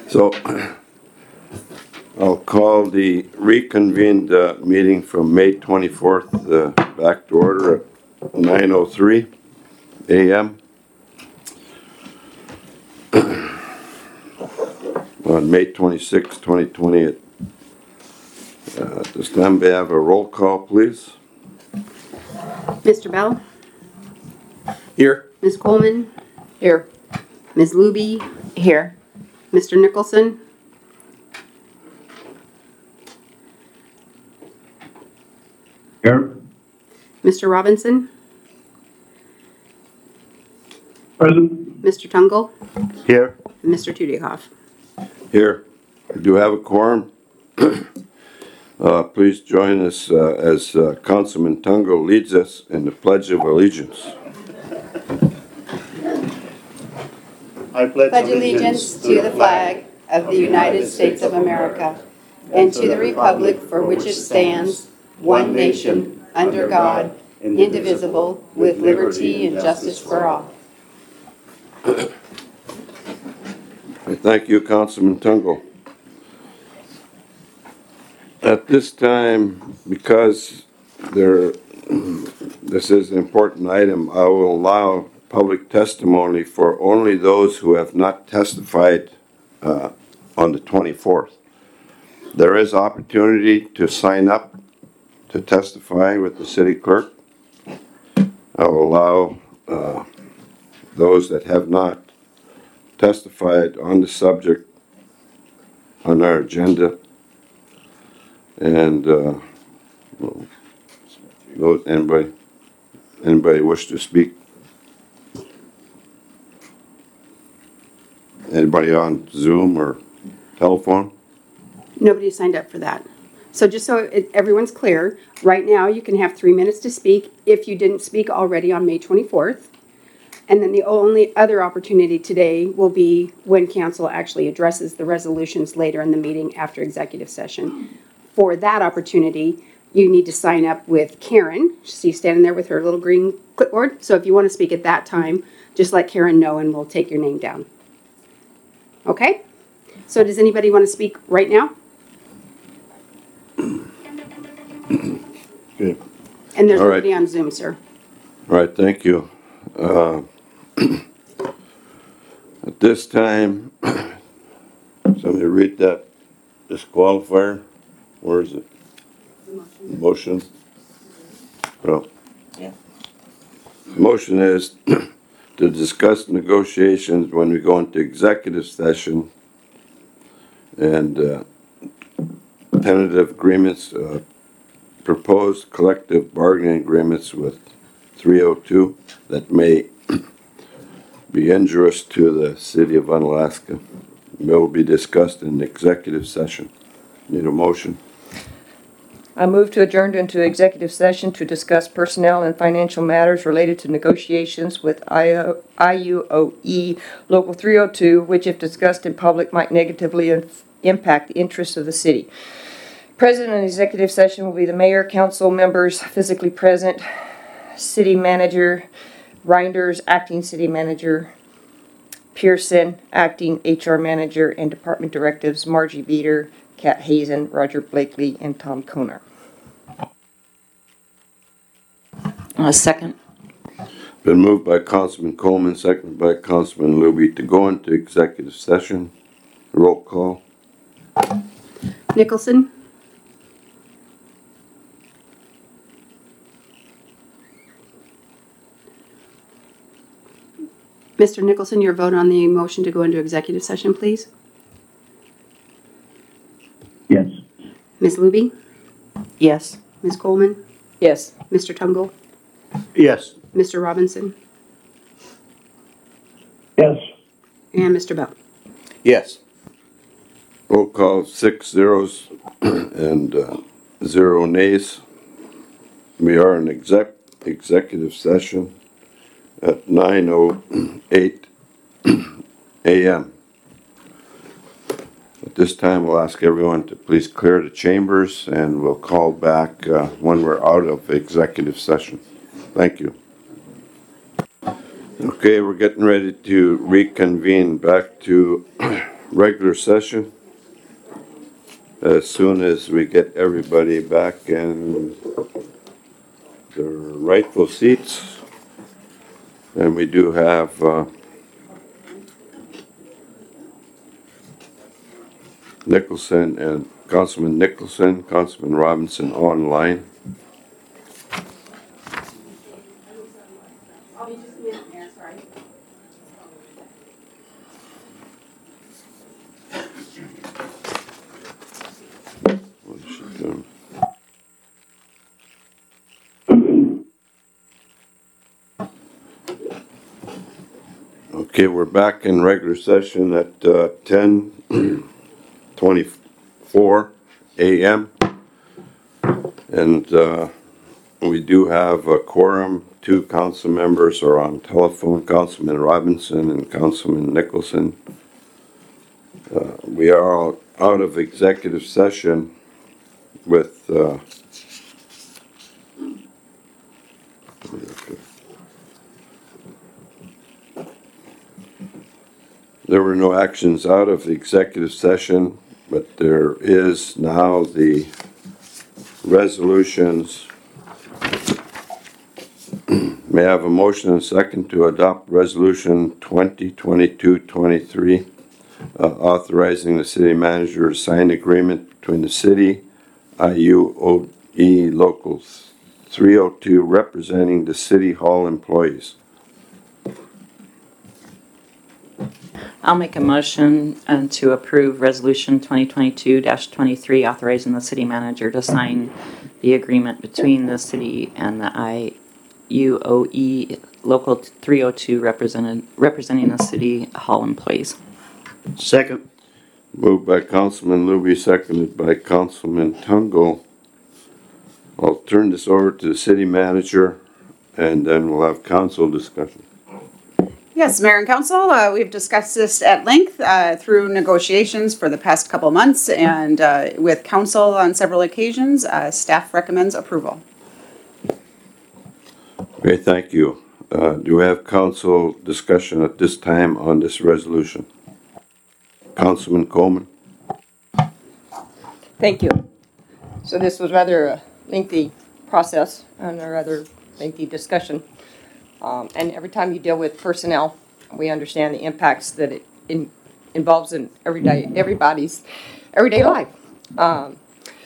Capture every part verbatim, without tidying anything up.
So I'll call the reconvened uh, meeting from May twenty-fourth uh, back to order at nine oh three a m on May twenty-sixth, twenty twenty. At uh, this time, may I have a roll call, please? Mister Bell? Here. Miz Coleman? Here. Miz Luby? Here. Mister Nicholson? Here. Mister Robinson? Present. Mister Tungle? Here. And Mister Tudikoff. Here. We do have a quorum. Uh, please join us uh, as uh, Councilman Tungo leads us in the Pledge of Allegiance. I pledge Pledge allegiance to the flag of the United States of America and to the republic for which it stands, one nation, under God, indivisible, with liberty and justice for all. I thank you, Councilman Tungo. At this time, because there, this is an important item, I will allow public testimony for only those who have not testified uh, on the twenty-fourth. There is opportunity to sign up to testify with the city clerk. I will allow uh, those that have not testified on the subject on our agenda. And uh, well, those, anybody, anybody wish to speak? Anybody on Zoom or telephone? Nobody signed up for that. So just so it, everyone's clear, right now you can have three minutes to speak if you didn't speak already on May twenty-fourth. And then the only other opportunity today will be when council actually addresses the resolutions later in the meeting after executive session. For that opportunity, you need to sign up with Karen. She's standing there with her little green clipboard. So if you want to speak at that time, just let Karen know and we'll take your name down. Okay? So does anybody want to speak right now? Okay. And there's All right. nobody on Zoom, sir. All right, thank you. Uh, at this time, somebody read that disqualifier. Where is it? Motion. Motion. Well, Yeah. motion is to discuss negotiations when we go into executive session and uh, tentative agreements, uh, proposed collective bargaining agreements with three oh two that may be injurious to the city of Unalaska. Will be discussed in executive session. Need a motion? I move to adjourn into executive session to discuss personnel and financial matters related to negotiations with I U O E Local three oh two, which if discussed in public might negatively inf- impact the interests of the city. Present in executive session will be the mayor, council members physically present, city manager, Reinders, acting city manager, Pearson, acting H R manager, and department directives, Margie Beater, Kat Hazen, Roger Blakely, and Tom Koner. A second. Been moved by Councilman Coleman, seconded by Councilman Luby to go into executive session. Roll call. Nicholson? Mister Nicholson, your vote on the motion to go into executive session, please. Yes. Miz Luby? Yes. Miz Coleman? Yes. Mister Tungle? Yes. Mister Robinson? Yes. And Mister Bell? Yes. Roll call six zeros and uh, zero nays. We are in exec executive session at nine oh eight a m At this time, we'll ask everyone to please clear the chambers and we'll call back uh, when we're out of executive session. Thank you. Okay, we're getting ready to reconvene back to regular session. As soon as we get everybody back in their rightful seats. And we do have uh, Nicholson and Councilman Nicholson, Councilman Robinson online. I'll be just a minute, Mayor, sorry. What is she doing? Okay, we're back in regular session at uh, ten twenty-four a m And uh, we do have a quorum. Two council members are on telephone, Councilman Robinson and Councilman Nicholson. Uh, we are all out of executive session with uh, there were no actions out of the executive session, but there is now the resolutions. May I have a motion and a second to adopt resolution twenty twenty-two twenty-three, uh, authorizing the city manager to sign agreement between the city, I U O E Local three oh two, representing the city hall employees. I'll make a motion uh, to approve Resolution twenty twenty-two twenty-three, authorizing the city manager to sign the agreement between the city and the I U O E Local three oh two represented, representing the city hall employees. Second. Moved by Councilman Luby, seconded by Councilman Tungo. I'll turn this over to the city manager, and then we'll have council discussion. Yes, Mayor and Council, uh, we've discussed this at length uh, through negotiations for the past couple months, and uh, with Council on several occasions, uh, staff recommends approval. Okay, thank you. Uh, do we have council discussion at this time on this resolution? Councilman Coleman? Thank you. So this was rather a lengthy process and a rather lengthy discussion. Um, and every time you deal with personnel, we understand the impacts that it in, involves in everyday everybody's everyday life. Um,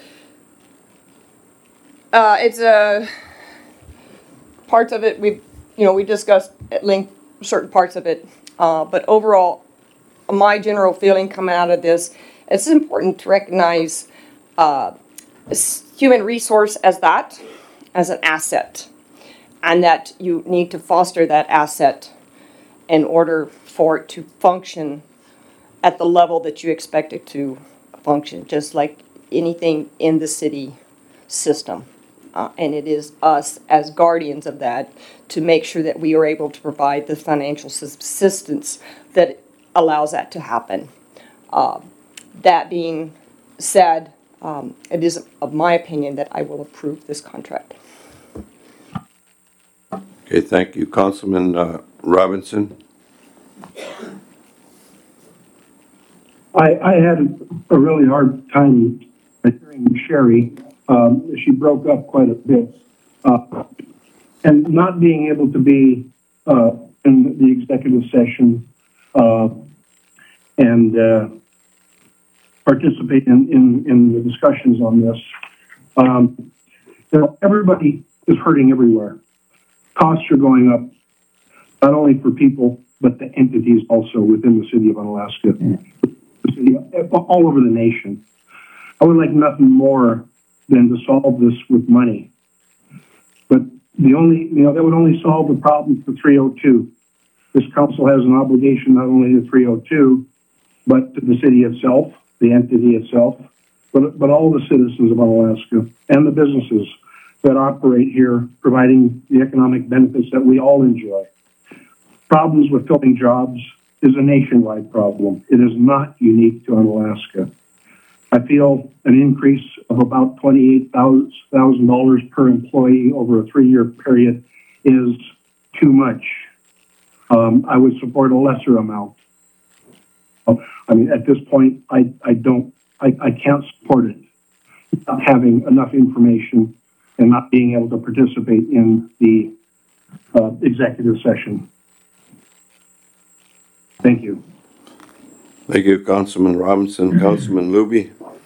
uh, it's a parts of it we, you know, we discussed at length certain parts of it, uh, but overall, my general feeling coming out of this, it's important to recognize uh, human resource as that, as an asset. And that you need to foster that asset in order for it to function at the level that you expect it to function, just like anything in the city system. Uh, and it is us as guardians of that to make sure that we are able to provide the financial assistance that allows that to happen. Uh, that being said, um, it is of my opinion that I will approve this contract. Okay, thank you. Councilman uh, Robinson? I, I had a really hard time hearing Sherry. Um, she broke up quite a bit. Uh, and not being able to be uh, in the executive session uh, and uh, participate in, in, in the discussions on this. Um, you know, everybody is hurting everywhere. Costs are going up, not only for people, but the entities also within the city of Unalaska, the city, all over the nation. I would like nothing more than to solve this with money. But the only, you know, that would only solve the problem for three oh two. This council has an obligation not only to three oh two, but to the city itself, the entity itself, but, but all the citizens of Unalaska and the businesses that operate here, providing the economic benefits that we all enjoy. Problems with filling jobs is a nationwide problem. It is not unique to Unalaska. I feel an increase of about twenty-eight thousand dollars per employee over a three-year period is too much. Um, I would support a lesser amount. I mean, at this point, I, I don't, I, I can't support it. Not having enough information and not being able to participate in the uh, executive session. Thank you. Thank you, Councilman Robinson. Councilman Luby?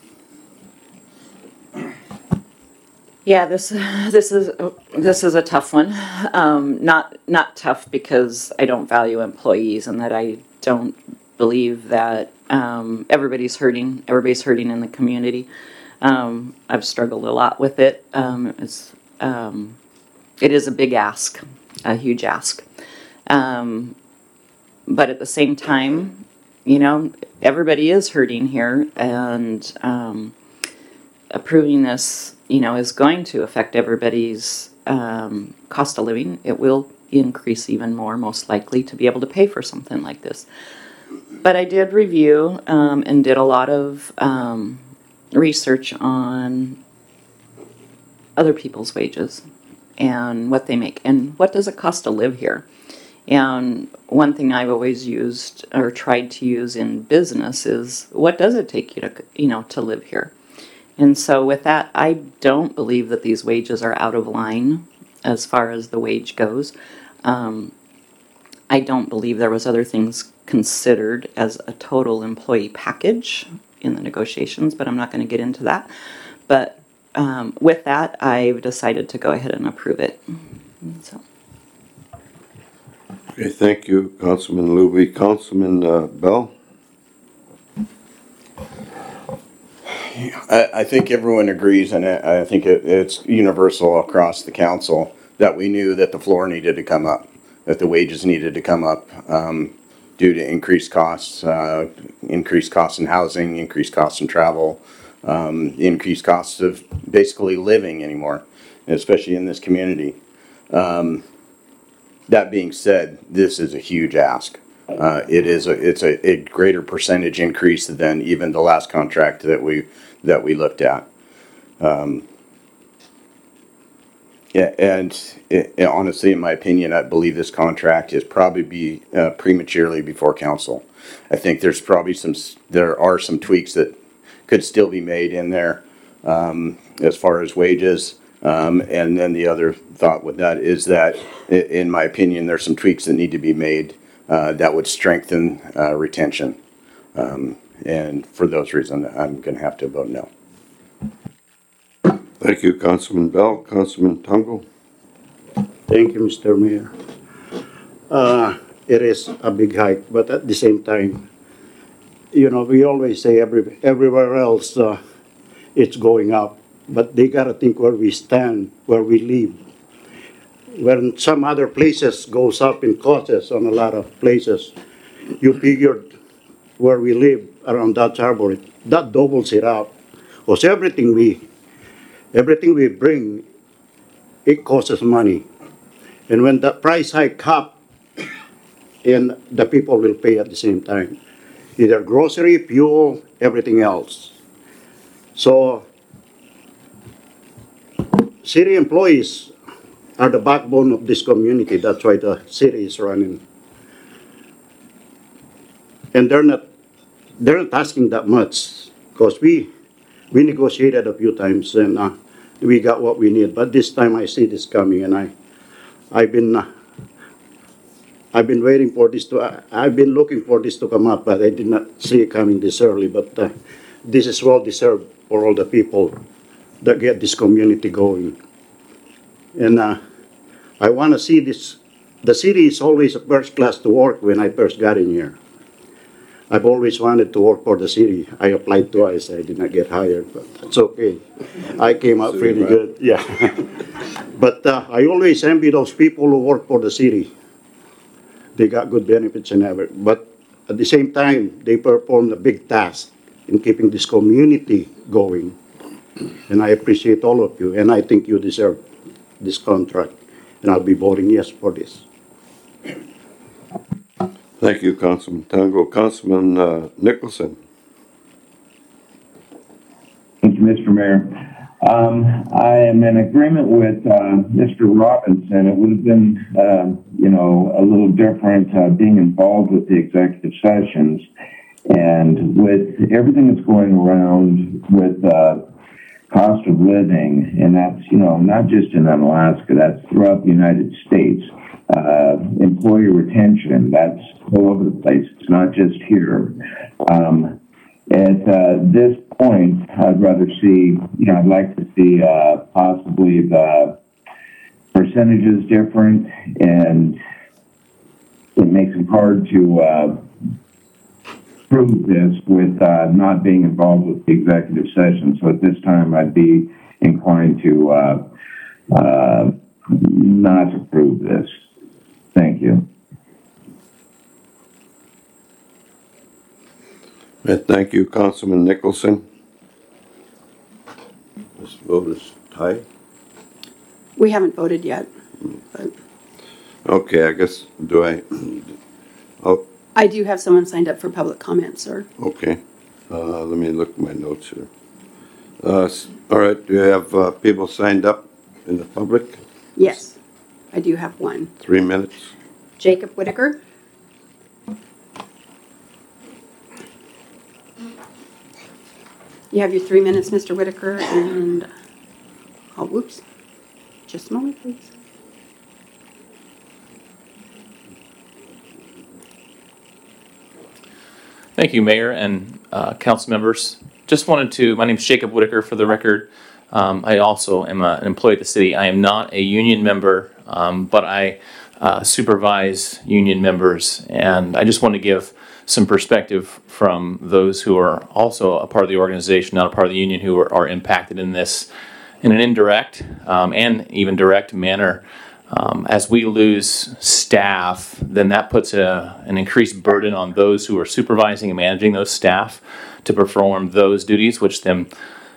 Yeah, this this is this is a tough one. Um, not not tough because I don't value employees and that I don't believe that um, everybody's hurting. Everybody's hurting in the community. Um, I've struggled a lot with it. Um, it's um, it is a big ask, a huge ask. Um, but at the same time, you know, everybody is hurting here, and um, approving this, you know, is going to affect everybody's um, cost of living. It will increase even more, most likely, to be able to pay for something like this. But I did review um, and did a lot of um, research on other people's wages and what they make and what does it cost to live here. And one thing I've always used or tried to use in business is what does it take you to, you know, to live here? And so with that, I don't believe that these wages are out of line as far as the wage goes. Um, I don't believe there was other things considered as a total employee package in the negotiations, but I'm not going to get into that. But um, with that, I've decided to go ahead and approve it. So. Okay, thank you, Councilman Luby. Councilman uh, Bell? I, I think everyone agrees, and I, I think it, it's universal across the council that we knew that the floor needed to come up, that the wages needed to come up um, due to increased costs, uh, increased costs in housing, increased costs in travel, um, increased costs of basically living anymore, especially in this community. Um, that being said, this is a huge ask. Uh, it is a, it's a, a greater percentage increase than even the last contract that we that we looked at. Um, yeah, and it, it, honestly, in my opinion, I believe this contract is probably be uh, prematurely before council. I think there's probably some there are some tweaks that could still be made in there um, as far as wages. Um, and then the other thought with that is that, in my opinion, there's some tweaks that need to be made uh, that would strengthen uh, retention. Um, and for those reasons, I'm going to have to vote no. Thank you, Councilman Bell. Councilman Tungo? Thank you, Mister Mayor. Uh, it is a big hike, but at the same time, you know, we always say every, everywhere else uh, it's going up. But they got to think where we stand, where we live. When some other places goes up in costs on a lot of places, you figured where we live around Dutch Harbor, that doubles it out. Because everything we, everything we bring, it costs us money. And when the price hike up, and the people will pay at the same time. Either grocery, fuel, everything else. So, city employees are the backbone of this community. That's why the city is running. And they're not, they're not asking that much because we, we negotiated a few times and uh, we got what we need. But this time I see this coming, and I, I've been, uh, I've been waiting for this to. Uh, I've been looking for this to come up, but I did not see it coming this early. But uh, this is well deserved for all the people that get this community going. And uh, I want to see this. The city is always a first class to work when I first got in here. I've always wanted to work for the city. I applied twice. I did not get hired, but that's okay. I came out pretty good, yeah. But uh, I always envy those people who work for the city. They got good benefits and everything. But at the same time, they perform a big task in keeping this community going. And I appreciate all of you, and I think you deserve this contract. And I'll be voting yes for this. Thank you, Councilman Tungo. Councilman uh, Nicholson? Thank you, Mister Mayor. Um, I am in agreement with uh, Mister Robinson. It would have been, uh, you know, a little different uh, being involved with the executive sessions. And with everything that's going around with uh, cost of living, and that's, you know, not just in Alaska, that's throughout the United States. Uh, employee retention, that's all over the place. It's not just here. Um, at uh, this point, I'd rather see, you know, I'd like to see uh, possibly the percentages different, and it makes it hard to uh, prove this with uh, not being involved with the executive session. So at this time, I'd be inclined to uh, uh, not approve this. Thank you. Uh, Thank you, Councilman Nicholson. This vote is tied. We haven't voted yet, but Okay, I guess, do I, oh, I do have someone signed up for public comment, sir. okay. Uh, let me look at my notes here. Uh, s- all right, do you have, uh, people signed up in the public? Yes, I do have one. Three minutes? Jacob Whitaker. You have your three minutes, Mister Whitaker, and, oh, whoops. Just a moment, please. Thank you, Mayor and uh, council members. Just wanted to, my name is Jacob Whitaker for the record. Um, I also am a, an employee at the city. I am not a union member, um, but I uh, supervise union members. And I just want to give some perspective from those who are also a part of the organization, not a part of the union, who are, are impacted in this in an indirect um, and even direct manner. Um, as we lose staff, then that puts a, an increased burden on those who are supervising and managing those staff to perform those duties, which then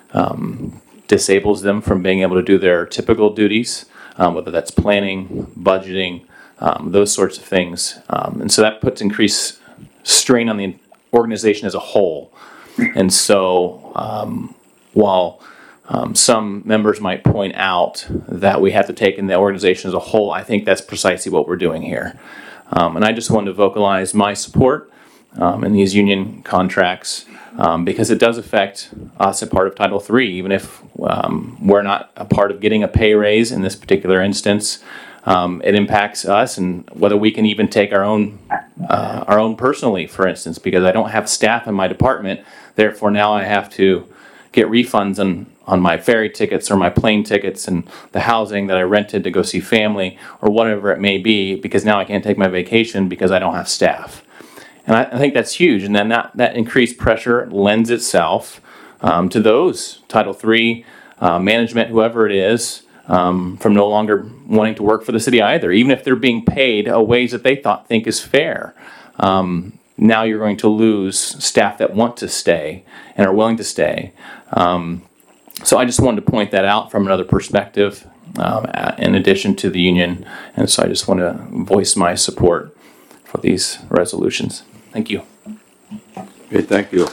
um, disables them from being able to do their typical duties, um, whether that's planning, budgeting, um, those sorts of things. Um, and so that puts increased strain on the organization as a whole. And so um, while Um, some members might point out that we have to take in the organization as a whole, I think that's precisely what we're doing here. Um, and I just wanted to vocalize my support um, in these union contracts um, because it does affect us a part of Title three, even if um, we're not a part of getting a pay raise in this particular instance. Um, it impacts us, and whether we can even take our own uh, our own personally, for instance, because I don't have staff in my department. Therefore, now I have to get refunds on, on my ferry tickets or my plane tickets and the housing that I rented to go see family or whatever it may be, because now I can't take my vacation because I don't have staff. And I, I think that's huge. And then that, that increased pressure lends itself um, to those Title three uh, management, whoever it is, um, from no longer wanting to work for the city either, even if they're being paid a wage that they thought think is fair. Um, now you're going to lose staff that want to stay and are willing to stay. Um, so I just wanted to point that out from another perspective, um, in addition to the union. And so I just want to voice my support for these resolutions. Thank you. Okay, thank you.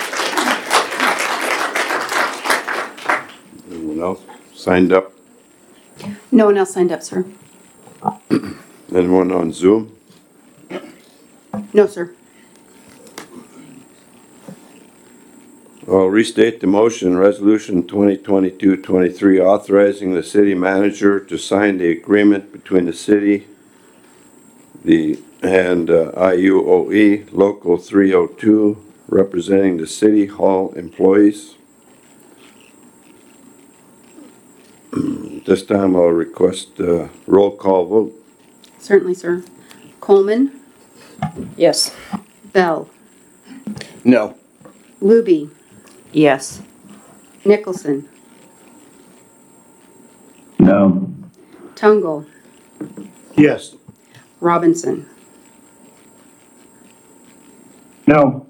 Anyone else signed up? No one else signed up, sir. Anyone on Zoom? No, sir. I'll restate the motion, Resolution twenty twenty-two twenty-three, authorizing the city manager to sign the agreement between the city the and uh, I U O E Local three oh two, representing the city hall employees. This time I'll request a roll call vote. Certainly, sir. Coleman, Yes. Bell, No. Luby, Yes. Nicholson, No. Tungle, Yes. Robinson. No.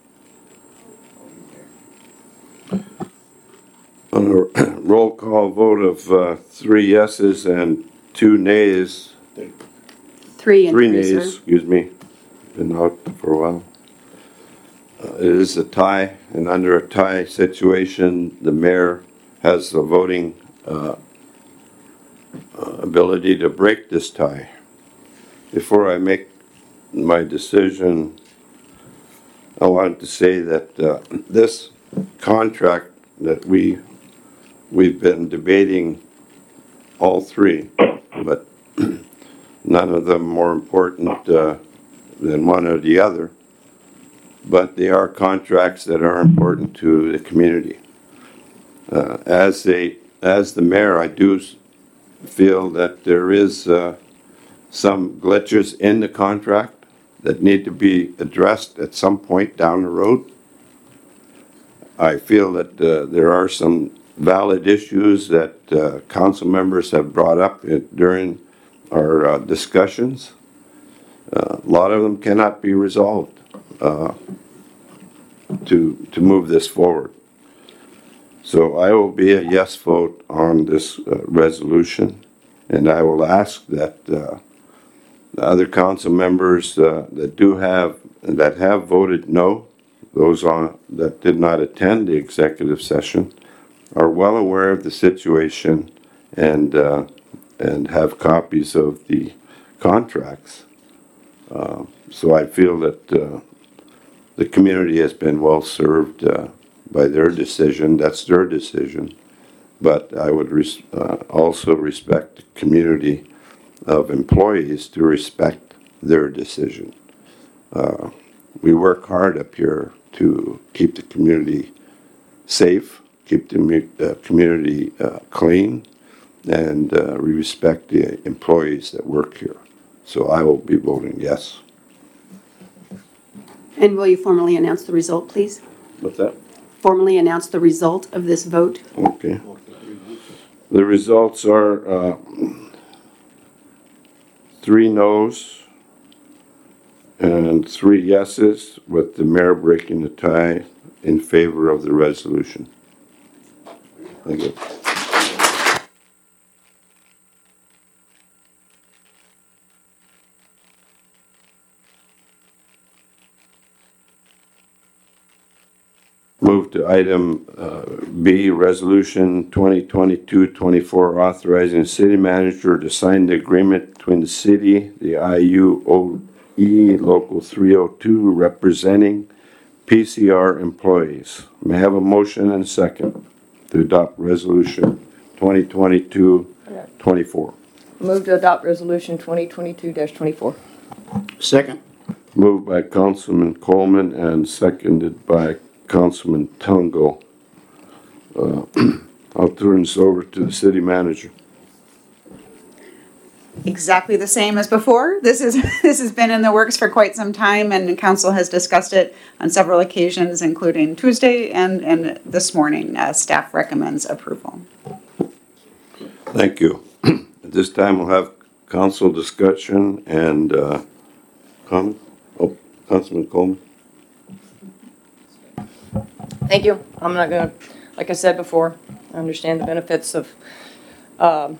On a roll call vote of uh, three yeses and two nays, Three and three three, nays, sir. excuse me, been out for a while. Uh, It is a tie, and under a tie situation, the mayor has the voting uh, uh, ability to break this tie. Before I make my decision, I wanted to say that uh, this contract that we, we've been debating all three, but none of them more important uh, than one or the other. But they are contracts that are important to the community. Uh, as a, as the mayor, I do s- feel that there is uh, some glitches in the contract that need to be addressed at some point down the road. I feel that uh, there are some valid issues that uh, council members have brought up in- during our uh, discussions. Uh, A lot of them cannot be resolved uh, to, to move this forward. So I will be a yes vote on this uh, resolution, and I will ask that uh, the other council members uh, that do have, that have voted no, those on, that did not attend the executive session, are well aware of the situation and, uh, and have copies of the contracts. Uh, So I feel that uh, the community has been well served uh, by their decision. That's their decision. But I would res- uh, also respect the community of employees to respect their decision. Uh, we work hard up here to keep the community safe, keep the mu- uh, community uh, clean, and uh, we respect the employees that work here. So I will be voting yes. And will you formally announce the result, please? What's that? Formally announce the result of this vote? Okay. The results are uh, three noes and three yeses, with the mayor breaking the tie in favor of the resolution. Thank you. Move to item uh, B, Resolution twenty twenty-two twenty-four, authorizing the city manager to sign the agreement between the city, the I U O E Local three oh two, representing P C R employees. May I have a motion and a second to adopt Resolution twenty twenty-two twenty-four? Move to adopt resolution twenty twenty-two twenty-four. Second. Moved by Councilman Coleman and seconded by Councilman Tungo. Uh, I'll turn this over to the city manager. Exactly the same as before. This is, this has been in the works for quite some time, and council has discussed it on several occasions, including Tuesday and, and this morning. Uh, staff recommends approval. Thank you. At this time, we'll have council discussion and, uh, comment. Oh, Councilman Coleman. Thank you. I'm not gonna, like I said before, I understand the benefits of, um,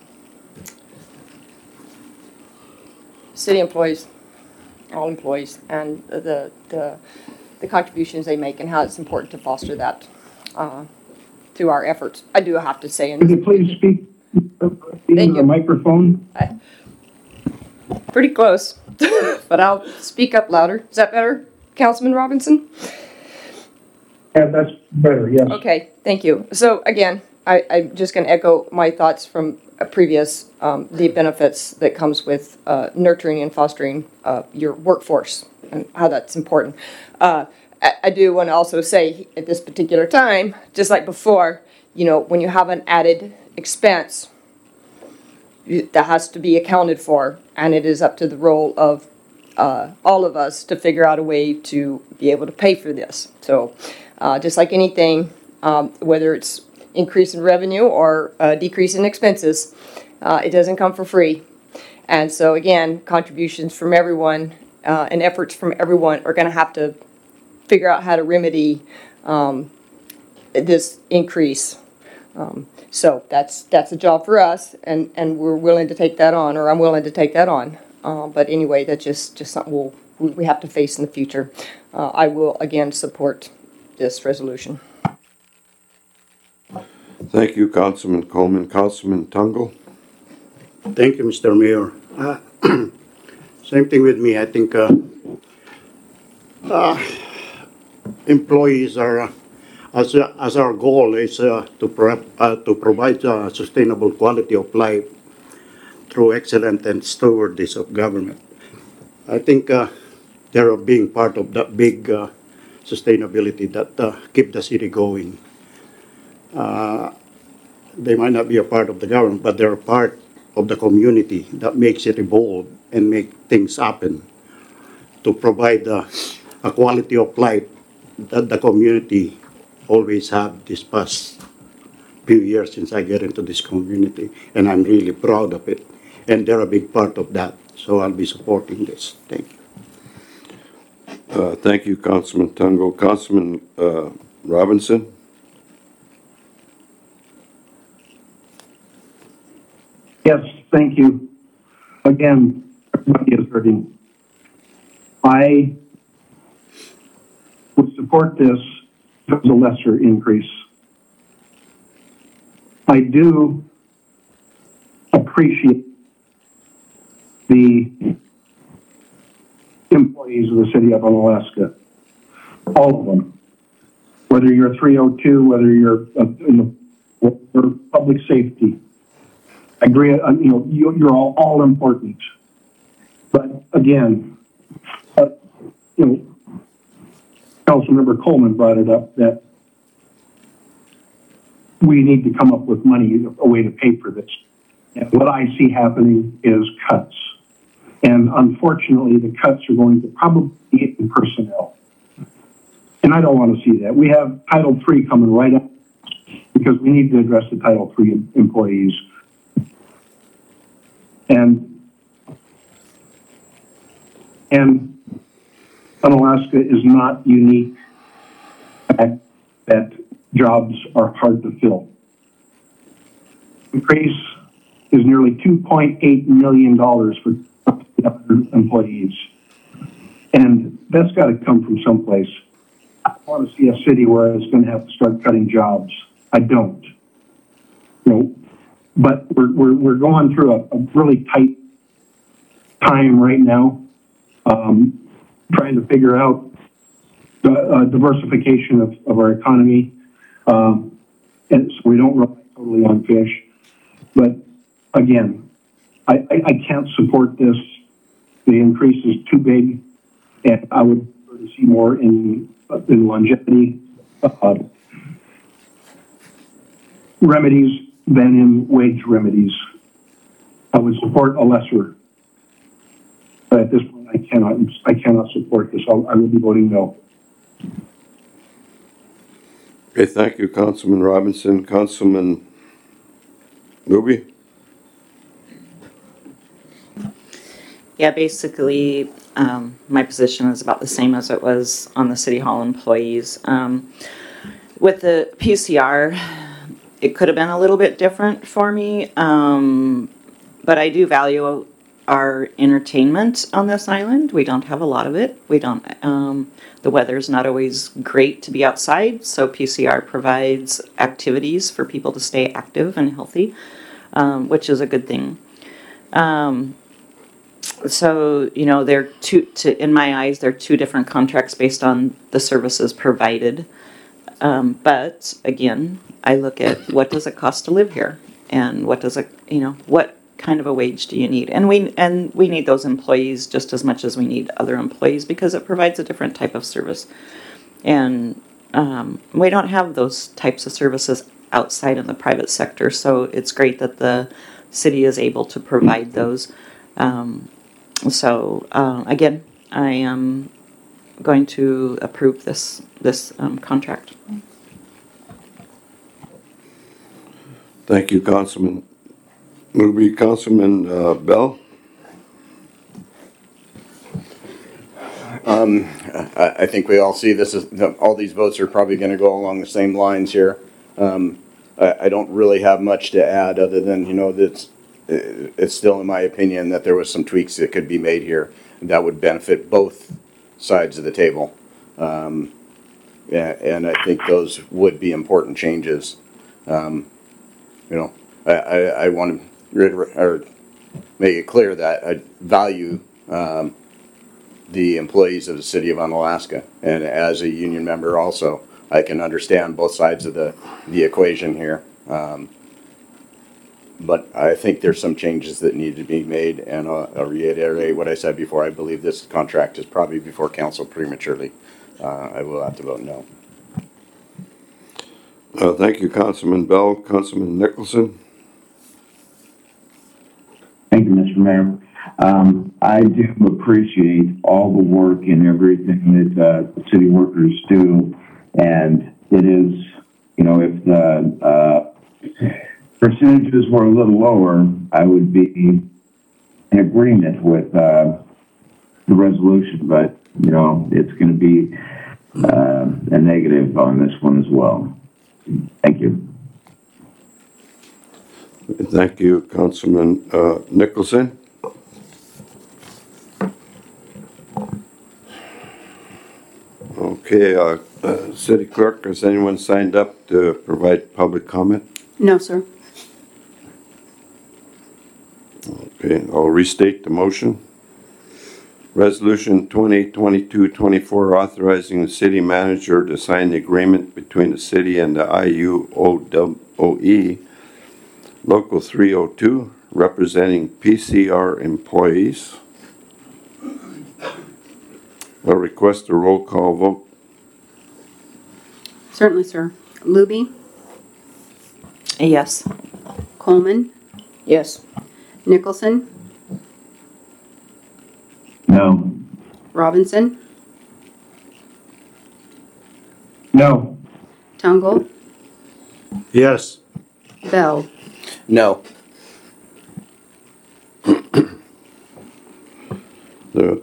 city employees, all employees, and the, the, the contributions they make and how it's important to foster that, uh, through our efforts. I do have to say, Could you and please speak Thank into you. the microphone? pretty close, but I'll speak up louder. Is that better, Councilman Robinson? Yeah, that's better, yes. Okay, thank you. So again, I, I'm just going to echo my thoughts from a previous, um, the benefits that comes with uh, nurturing and fostering uh, your workforce and how that's important. Uh, I, I do want to also say at this particular time, just like before, you know, when you have an added expense, you, that has to be accounted for, and it is up to the role of uh, all of us to figure out a way to be able to pay for this. So. Uh, just like anything, um, whether it's increase in revenue or uh, decrease in expenses, uh, it doesn't come for free. And so again, contributions from everyone uh, and efforts from everyone are going to have to figure out how to remedy um, this increase. Um, so that's that's a job for us, and, and we're willing to take that on, or I'm willing to take that on. Uh, but anyway, that's just, just something we'll, we have to face in the future. Uh, I will again support this resolution. Thank you, Councilman Coleman. Councilman Tungo. Thank you, Mister Mayor. Uh, same thing with me. I think uh, uh, employees are, uh, as, uh, as our goal is uh, to, pro- uh, to provide uh, sustainable quality of life through excellent and stewardship of government. I think uh, they're being part of that big uh, sustainability that uh, keep the city going. Uh, they might not be a part of the government, but they're a part of the community that makes it evolve and make things happen to provide uh, a quality of life that the community always have this past few years since I get into this community, and I'm really proud of it. And they're a big part of that, so I'll be supporting this. Thank you. Uh, thank you, Councilman Tungo. Councilman, uh, Robinson? Yes, thank you. Again, everybody is hurting. I would support this as a lesser increase. I do appreciate the employees of the city of Unalaska, all of them. Whether you're three oh two, whether you're uh, in the or public safety, I agree. Uh, you know, you, you're all all important. But again, uh, you know, Councilmember Coleman brought it up that we need to come up with money, a way to pay for this. And what I see happening is cuts. And unfortunately, the cuts are going to probably be in personnel. And I don't want to see that. We have Title three coming right up because we need to address the Title three employees. And, and Unalaska is not unique that, that jobs are hard to fill. Increase is nearly two point eight million dollars for employees. And that's got to come from someplace. I want to see a city where it's going to have to start cutting jobs. I don't. You know, but we're, we're, we're going through a, a really tight time right now, um, trying to figure out the uh, diversification of, of our economy. Um, and so we don't rely totally on fish. But again, I, I, I can't support this. The increase is too big, and I would prefer to see more in, in longevity uh, remedies than in wage remedies. I would support a lesser, but at this point, I cannot. I cannot support this. I'll, I will be voting no. Okay, thank you, Councilman Robinson. Councilman Ruby? Yeah, basically, um, my position is about the same as it was on the City Hall employees. Um, with the P C R, it could have been a little bit different for me, um, but I do value our entertainment on this island. We don't have a lot of it. We don't. Um, the weather's not always great to be outside, so P C R provides activities for people to stay active and healthy, um, which is a good thing. Um, So, you know, they're two, to, in my eyes, they're two different contracts based on the services provided. Um, but again, I look at what does it cost to live here, and what does it, you know, what kind of a wage do you need? And we and we need those employees just as much as we need other employees because it provides a different type of service. And um, we don't have those types of services outside in the private sector, so it's great that the city is able to provide those. Um, So, uh, again, I am going to approve this, this um, contract. Thank you, Councilman Ruby. Councilman uh, Bell? Um, I, I think we all see this as, all these votes are probably going to go along the same lines here. Um, I, I don't really have much to add other than, you know, that's, it's still in my opinion that there was some tweaks that could be made here that would benefit both sides of the table. Um, yeah, and I think those would be important changes. Um, you know, I, I, I want to reiterate, or make it clear that I value um, the employees of the city of Unalaska. And as a union member also, I can understand both sides of the, the equation here. Um, but I think there's some changes that need to be made, and I'll, I'll reiterate what I said before. I believe this contract is probably before council prematurely. Uh, I will have to vote no. Uh, thank you, Councilman Bell. Councilman Nicholson? Thank you, Mister Mayor. Um, I do appreciate all the work and everything that uh, the city workers do, and it is, you know, if the uh, percentages were a little lower, I would be in agreement with uh, the resolution, but, you know, it's going to be uh, a negative on this one as well. Thank you. Thank you, Councilman uh, Nicholson. Okay, uh, uh, City Clerk, has anyone signed up to provide public comment? No, sir. Okay, I'll restate the motion. Resolution twenty twenty-two twenty-four authorizing the city manager to sign the agreement between the city and the I U O E Local three oh two representing P C R employees. I'll request a roll call vote. Certainly, sir. Luby, Yes. Coleman, Yes. Nicholson, No. Robinson, No. Tungle, Yes. Bell. No. The,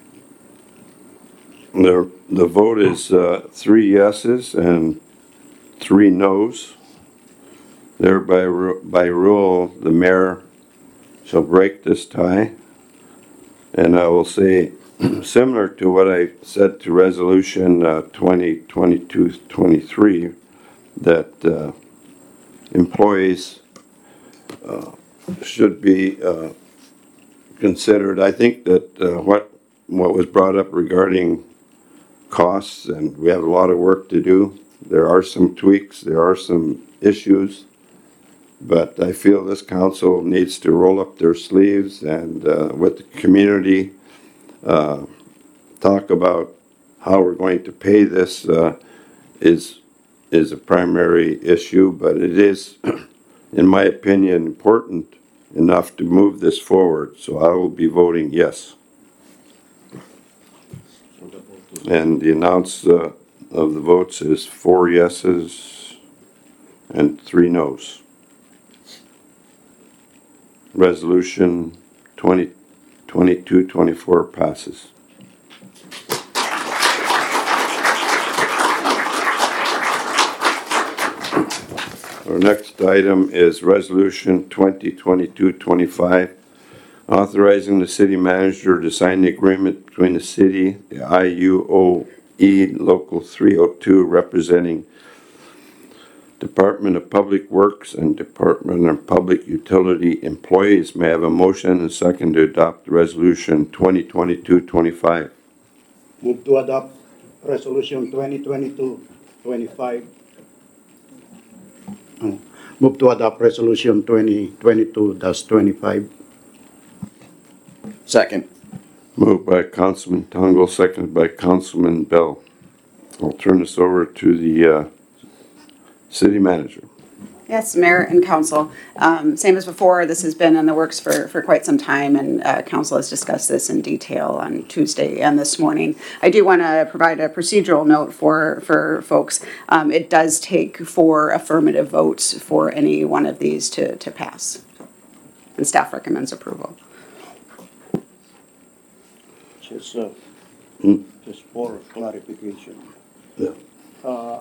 the, the vote is uh, three yeses and three noes. Thereby, ru- by rule, the mayor shall break this tie. And I will say, similar to what I said to resolution uh, twenty twenty-two twenty-three, that uh, employees uh, should be uh, considered. I think that uh, what what was brought up regarding costs, and we have a lot of work to do. There are some tweaks, there are some issues, but I feel this council needs to roll up their sleeves and uh, with the community uh, talk about how we're going to pay this uh, is is a primary issue, but it is, in my opinion, important enough to move this forward. So I will be voting yes. And the announce uh, of the votes is four yeses and three noes. Resolution twenty twenty-two twenty-four passes. Our next item is Resolution twenty twenty-two twenty-five, authorizing the city manager to sign the agreement between the city, the I U O E Local three oh two representing Department of Public Works and Department of Public Utility employees. May I have a motion and a second to adopt Resolution twenty twenty-two twenty-five? Move to adopt resolution twenty twenty-two twenty-five. Oh, Move to adopt resolution twenty twenty-two twenty-five. Second. Moved by Councilman Tungle, seconded by Councilman Bell. I'll turn this over to the uh, city manager. Yes, Mayor and Council. Um, same as before, this has been in the works for, for quite some time, and uh, Council has discussed this in detail on Tuesday and this morning. I do want to provide a procedural note for, for folks. Um, it does take four affirmative votes for any one of these to, to pass, and staff recommends approval. Just, uh, just for clarification. Yeah. Uh,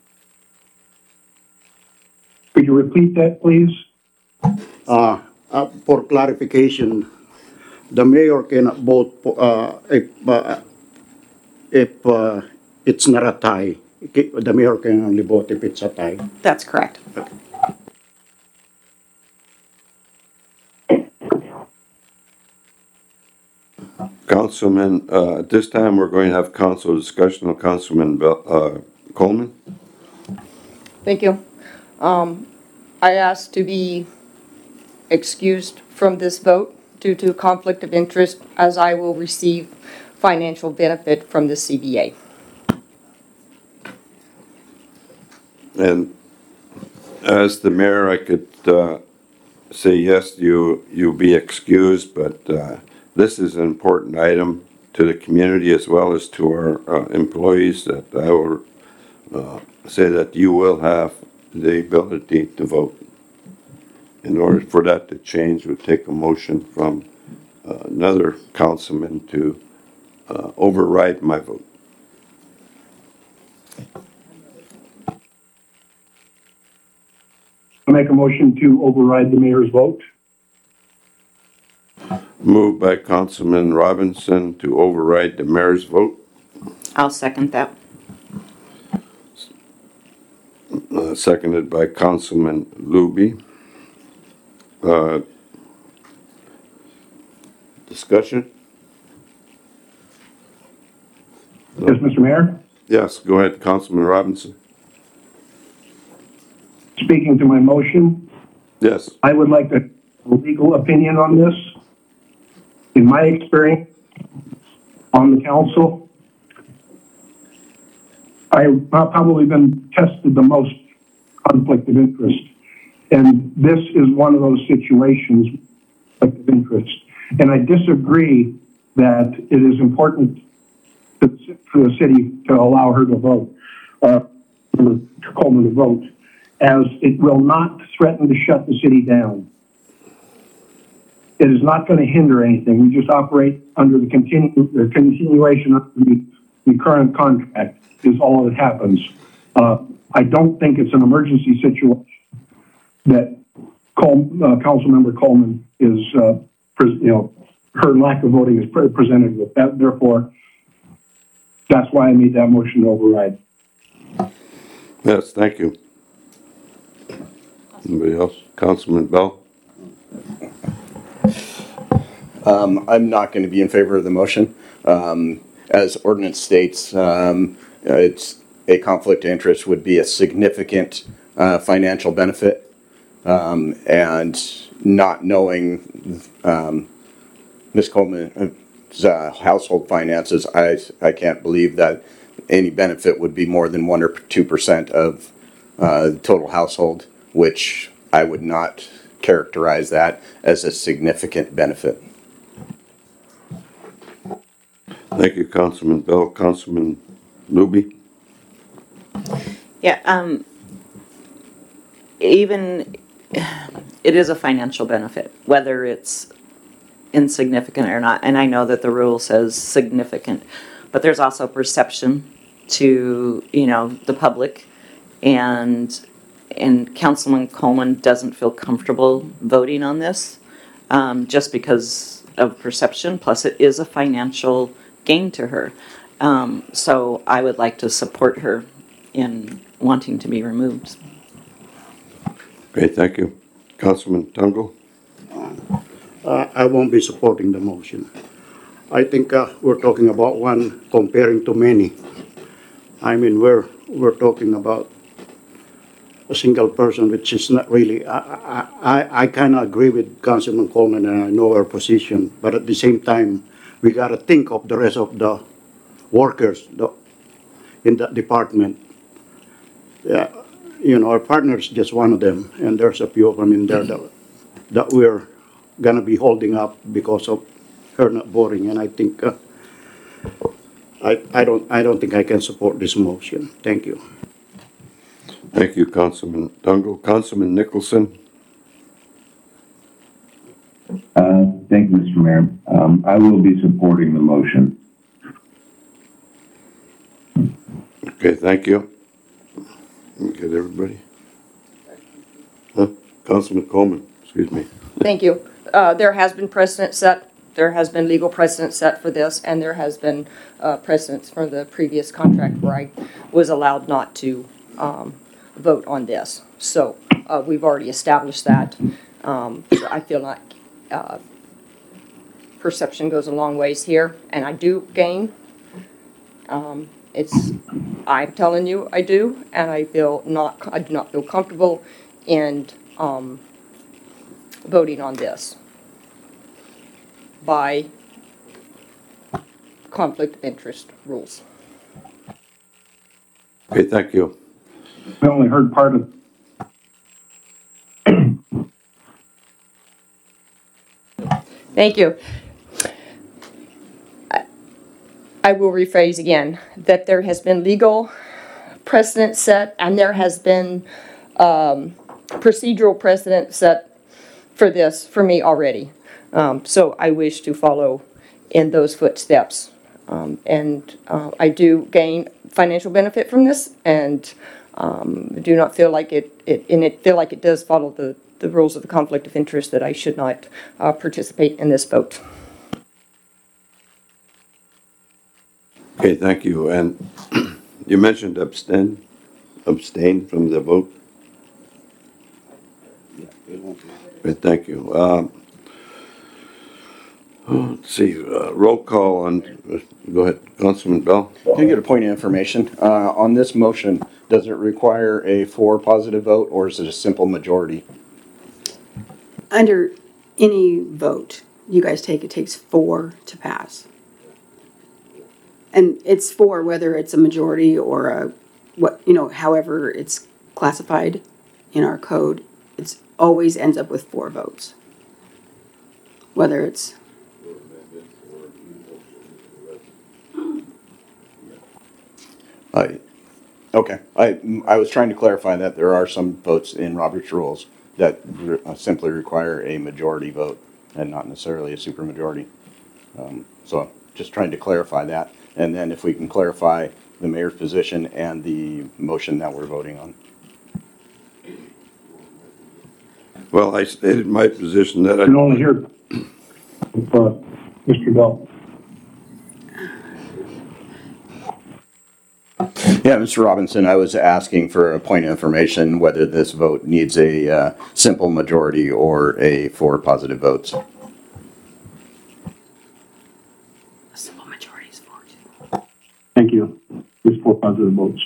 Could you repeat that, please? Uh, uh, for clarification, the mayor cannot vote for, uh, if, uh, if, uh, it's not a tie. The mayor can only vote if it's a tie. That's correct. Councilman, uh, at this time, we're going to have council discussion on Councilman Bel- uh, Coleman. Thank you. Um, I ask to be excused from this vote due to conflict of interest, as I will receive financial benefit from the C B A. And as the mayor, I could uh, say yes, you, you be excused, but uh, this is an important item to the community as well as to our uh, employees, that I will uh, say that you will have the ability to vote. In order for that to change, we'll take a motion from uh, another councilman to uh, override my vote. I make a motion to override the mayor's vote. Moved by Councilman Robinson to override the mayor's vote, I'll second that. uh, seconded by Councilman Luby. Uh, Discussion? Yes, Mister Mayor? Yes, go ahead, Councilman Robinson. Speaking to my motion, Yes. I would like a legal opinion on this. In my experience on the council, I've probably been tested the most conflict of interest. And this is one of those situations, conflict of interest. And I disagree that it is important to, for the city to allow her to vote, uh, for Coleman to vote, as it will not threaten to shut the city down. It is not going to hinder anything. We just operate under the, continu the continuation of the, the current contract is all that happens. Uh, I don't think it's an emergency situation that Col uh, Councilmember Coleman is, uh, you know, her lack of voting is pre presented with. That, therefore, that's why I made that motion to override. Yes, thank you. Anybody else? Councilman Bell? Um, I'm not going to be in favor of the motion. Um, as ordinance states, um, it's a conflict of interest would be a significant uh, financial benefit, um, and not knowing um, Miz Coleman's uh, household finances, I I can't believe that any benefit would be more than one or two percent of uh, the total household, which I would not characterize that as a significant benefit. Thank you, Councilman Bell. Councilman Luby? Yeah, um, even, it is a financial benefit, whether it's insignificant or not. And I know that the rule says significant, but there's also perception to, you know, the public, and and Councilman Coleman doesn't feel comfortable voting on this, um, just because of perception. Plus, it is a financial gain to her. Um, so I would like to support her in wanting to be removed. Okay, thank you. Councilman Tungle? Uh, I won't be supporting the motion. I think uh, we're talking about one comparing to many. I mean, we're we're talking about a single person, which is not really. I I, I, I kind of agree with Councilman Coleman, and I know her position. But at the same time, we got to think of the rest of the workers the, in that department. Yeah, you know, our partner is just one of them, and there's a few of them in there that that we're gonna be holding up because of her not voting. And I think uh, I I don't I don't think I can support this motion. Thank you. Thank you, Councilman Tungle. Councilman Nicholson? Uh, thank you, Mister Mayor. Um, I will be supporting the motion. Okay, thank you. Get everybody? Huh? Councilman Coleman, excuse me. Thank you. Uh, there has been precedent set, there has been legal precedent set for this, and there has been uh, precedents for the previous contract where I was allowed not to um, vote on this. So uh, we've already established that. Um, so I feel like uh, perception goes a long ways here, and I do gain. Um, it's, I'm telling you, I do, and I feel not, I do not feel comfortable in, um, voting on this by conflict of interest rules. Okay, thank you. I only heard part of, Thank you. I- I will rephrase again, that there has been legal precedent set, and there has been um, procedural precedent set for this, for me already. Um, So I wish to follow in those footsteps. Um, And uh, I do gain financial benefit from this, and um, do not feel like it, it, and it feel like it does follow the, the rules of the conflict of interest, that I should not uh, participate in this vote. Okay, thank you. And you mentioned abstain, abstain from the vote? Okay, thank you. Um, oh, let's see, uh, roll call on, uh, go ahead, Councilman Bell. Can I get a point of information? Uh, on this motion, does it require a four positive vote, or is it a simple majority? Under any vote you guys take, it takes four to pass. And it's four whether it's a majority or a, what, you know, however it's classified in our code, it's always ends up with four votes. Whether it's, I, okay, I, I was trying to clarify that there are some votes in Robert's rules that re- uh, simply require a majority vote and not necessarily a supermajority. Um, so just trying to clarify that. And then if we can clarify the mayor's position and the motion that we're voting on. Well, I stated my position that I I, can only hear uh, Mister Bell. Yeah, Mister Robinson, I was asking for a point of information whether this vote needs a uh, simple majority or a four positive votes. a simple majority is four. Thank you. With four positive votes.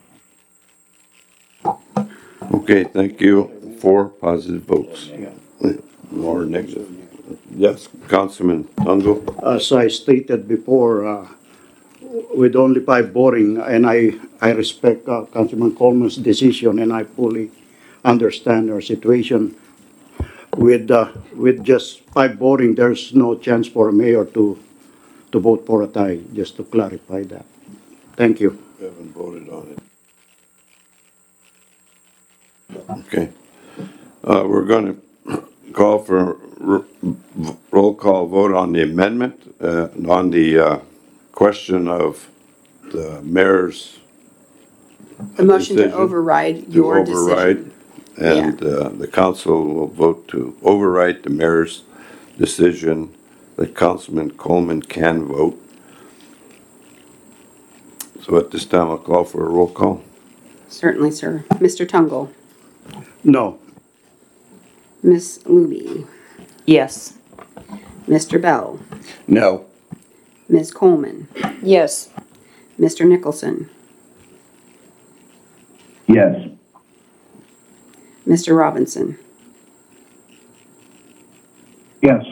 okay, thank you. Four positive votes. More negative. Yes, Councilman Tungo. As I stated before, uh, with only five voting, and I, I respect uh, Councilman Coleman's decision, and I fully understand our situation. With, uh, with just five voting, there's no chance for a mayor to, to vote for a tie, just to clarify that. Thank you. We haven't voted on it. Okay. Uh, we're gonna call for r- roll call vote on the amendment, uh, on the, uh, question of the mayor's The motion to decision override to your override, decision. and, uh, the council will vote to override the mayor's decision that Councilman Coleman can vote. So at this time, I'll call for a roll call. Certainly, sir. Mister Tungle, No. Miss Luby, Yes. Mister Bell, No. Miz Coleman, Yes. Mister Nicholson, Yes. Mister Robinson. Yes.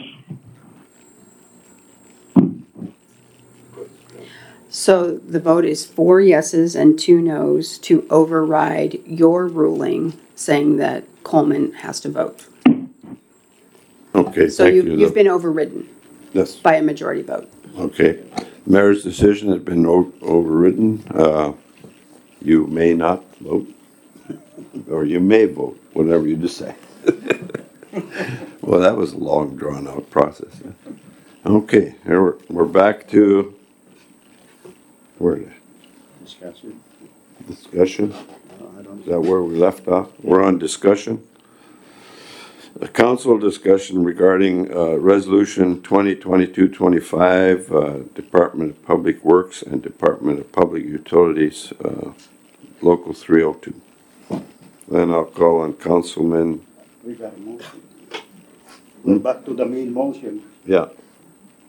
So the vote is four yeses and two nos to override your ruling saying that Coleman has to vote. Okay, So thank you've, you. you've been overridden Yes, by a majority vote. okay. Mayor's decision has been o- overridden. Uh, you may not vote, or you may vote, whatever you decide. Well, that was a long, drawn-out process. Okay, here we're, we're back to, where, Discussion. discussion? Is that where we left off? We're on discussion. A council discussion regarding uh, Resolution twenty twenty-two twenty-five, uh, Department of Public Works and Department of Public Utilities, uh, Local three oh two. Then I'll call on Councilman, We got a motion. We're back to the main motion. yeah,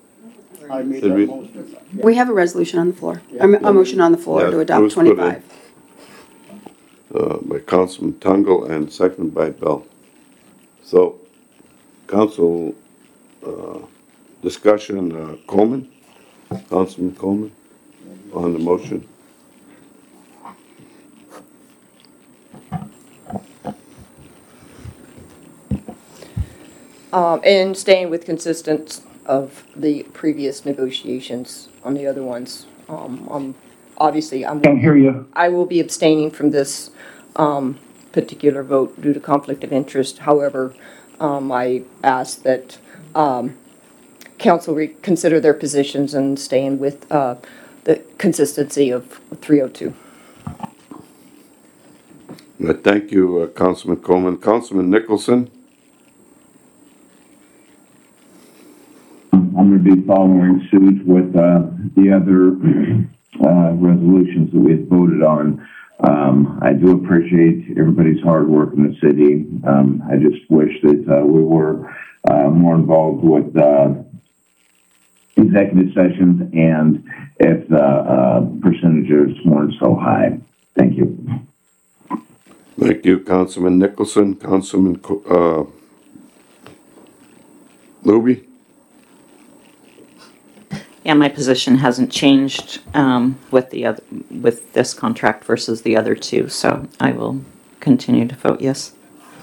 I made Did that we- motion. We have a resolution on the floor, a a motion on the floor Yeah, to it adopt was put in. twenty-five. Uh, by Councilman Tungle and seconded by Bell. So, council, uh, discussion, uh, Coleman, Councilman Coleman, on the motion. Um, and staying with consistent of the previous negotiations on the other ones. Um, um, obviously, I'm, Can't hear you. I will be abstaining from this, um, particular vote due to conflict of interest. However, um, I ask that, um, council reconsider their positions and staying with, uh, the consistency of three oh two. Uh, thank you, uh, Councilman Coleman. Councilman Nicholson? I'm going to be following suit with uh, the other uh, resolutions that we had voted on. Um, I do appreciate everybody's hard work in the city. Um, I just wish that uh, we were uh, more involved with uh, executive sessions and if the uh, percentages weren't so high. Thank you. Thank you, Councilman Nicholson. Councilman, Co- uh, Luby? Yeah, my position hasn't changed um, with the other, with this contract versus the other two, so I will continue to vote yes.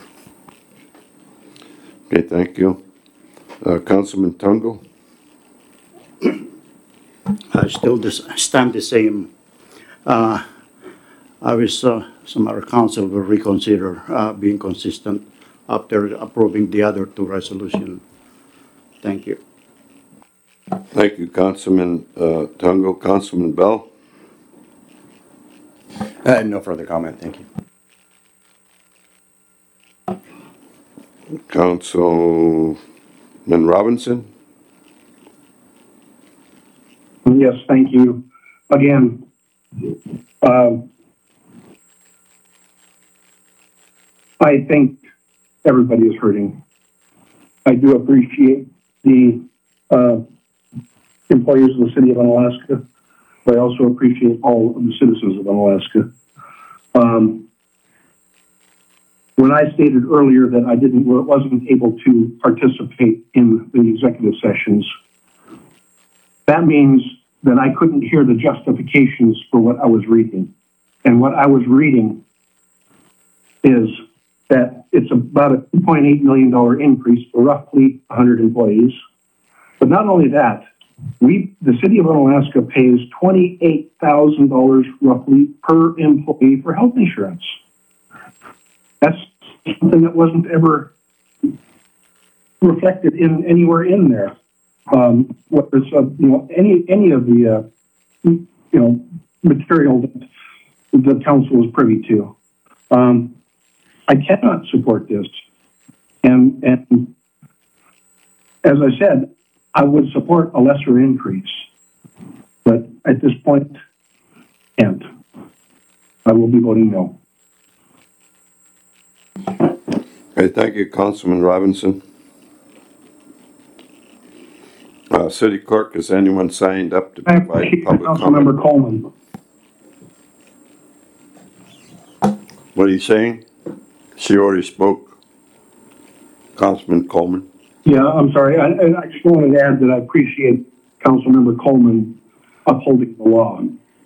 Okay, thank you. Uh, Councilman Tungle? I still this, stand the same. Uh, I wish uh, some other council will reconsider uh, being consistent after approving the other two resolutions. Thank you. Thank you, Councilman uh, Tungle. Councilman Bell? Uh, no further comment, thank you. Councilman Robinson? Yes, thank you. Again, uh, I think everybody is hurting. I do appreciate the uh, employees of the city of Unalaska, but I also appreciate all of the citizens of Unalaska. Um, when I stated earlier that I didn't, wasn't able to participate in the executive sessions, that means that I couldn't hear the justifications for what I was reading. And what I was reading is that it's about a two point eight million dollars increase for roughly one hundred employees. But not only that, we, the city of Unalaska pays twenty-eight thousand dollars roughly per employee for health insurance. That's something that wasn't ever reflected in anywhere in there. Um, what is, uh, you know, any any of the uh, you know material that the council is privy to. Um, I cannot support this, and and as I said, I would support a lesser increase, but at this point, can't. I will be voting no. Okay, thank you, Councilman Robinson. Uh, City Clerk, has anyone signed up to I provide appreciate public Councilmember comment? Coleman. What are you saying? She already spoke. Councilman Coleman? Yeah, I'm sorry. I, I just wanted to add that I appreciate Councilmember Coleman upholding the law.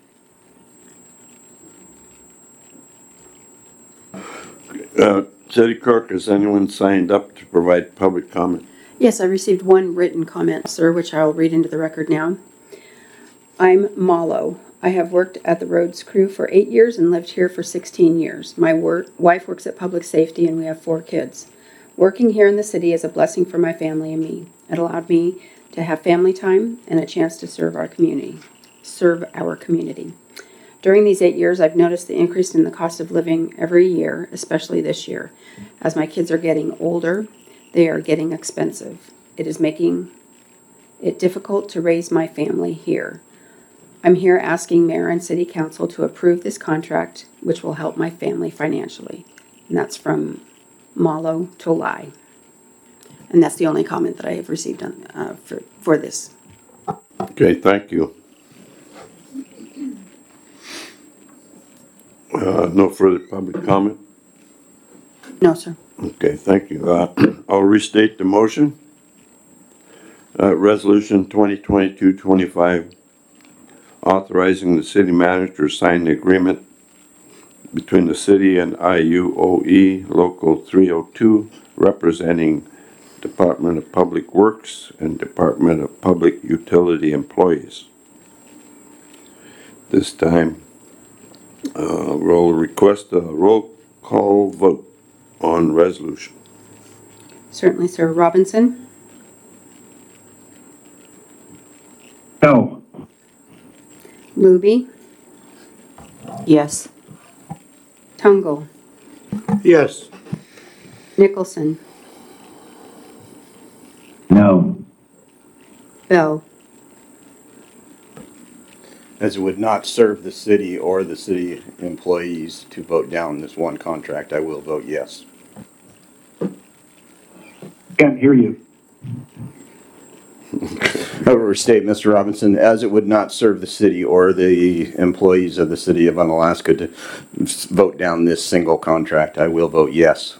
Uh, City Clerk, has anyone signed up to provide public comment? Yes, I received one written comment, sir, which I'll read into the record now. I'm Malo. I have worked at the roads crew for eight years and lived here for sixteen years. My work, wife works at public safety and we have four kids. Working here in the city is a blessing for my family and me. It allowed me to have family time and a chance to serve our community. Serve our community. During these eight years, I've noticed the increase in the cost of living every year, especially this year. As my kids are getting older, they are getting expensive. It is making it difficult to raise my family here. I'm here asking Mayor and City Council to approve this contract, which will help my family financially. And that's from Malo Tolai. And that's the only comment that I have received on, uh, for, for this. Okay, thank you. Uh, no further public comment? No, sir. Okay, thank you. Uh, I'll restate the motion. Uh, resolution twenty twenty-two twenty-five authorizing the city manager to sign the agreement between the city and I U O E Local three oh two representing Department of Public Works and Department of Public Utility employees. This time, uh, we'll request a roll call vote on resolution. Certainly, sir. Robinson? No. Luby? Yes. Tungle? Yes. Nicholson? No. Bell? As it would not serve the city or the city employees to vote down this one contract, I will vote yes. Can't hear you. However, state, Mister Robinson, as it would not serve the city or the employees of the city of Unalaska to vote down this single contract, I will vote yes.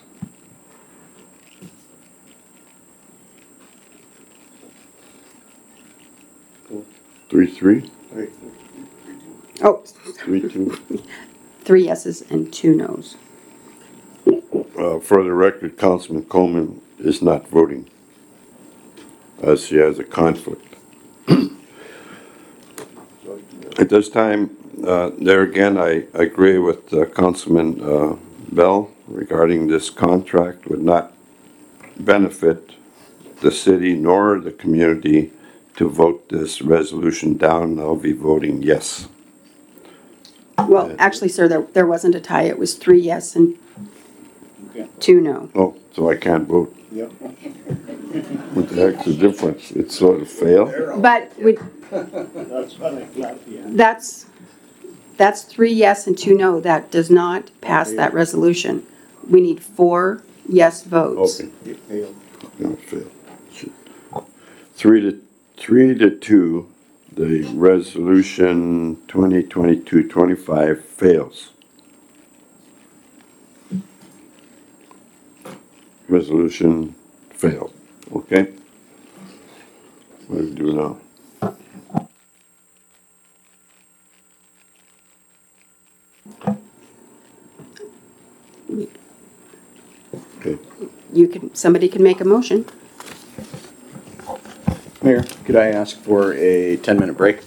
Three, three? Oh, Three, two. three yeses and two nos. Uh, for the record, Councilman Coleman is not voting, as she has a conflict. At this time, uh, there again, I agree with uh, Councilman uh, Bell regarding this contract would not benefit the city nor the community to vote this resolution down. I'll be voting yes. Well, actually, sir, there, there wasn't a tie. It was three yes and two no. Oh, so I can't vote. Yep. What the heck's the difference? It's sort of fail? But we, that's, that's three yes and two no. That does not pass that resolution. We need four yes votes. Okay. No, it failed. Shit. Three to, three to two, the resolution twenty twenty-two twenty-five fails. Resolution failed, okay? What do we do now? Okay, You can, somebody can make a motion. Mayor, could I ask for a ten-minute break?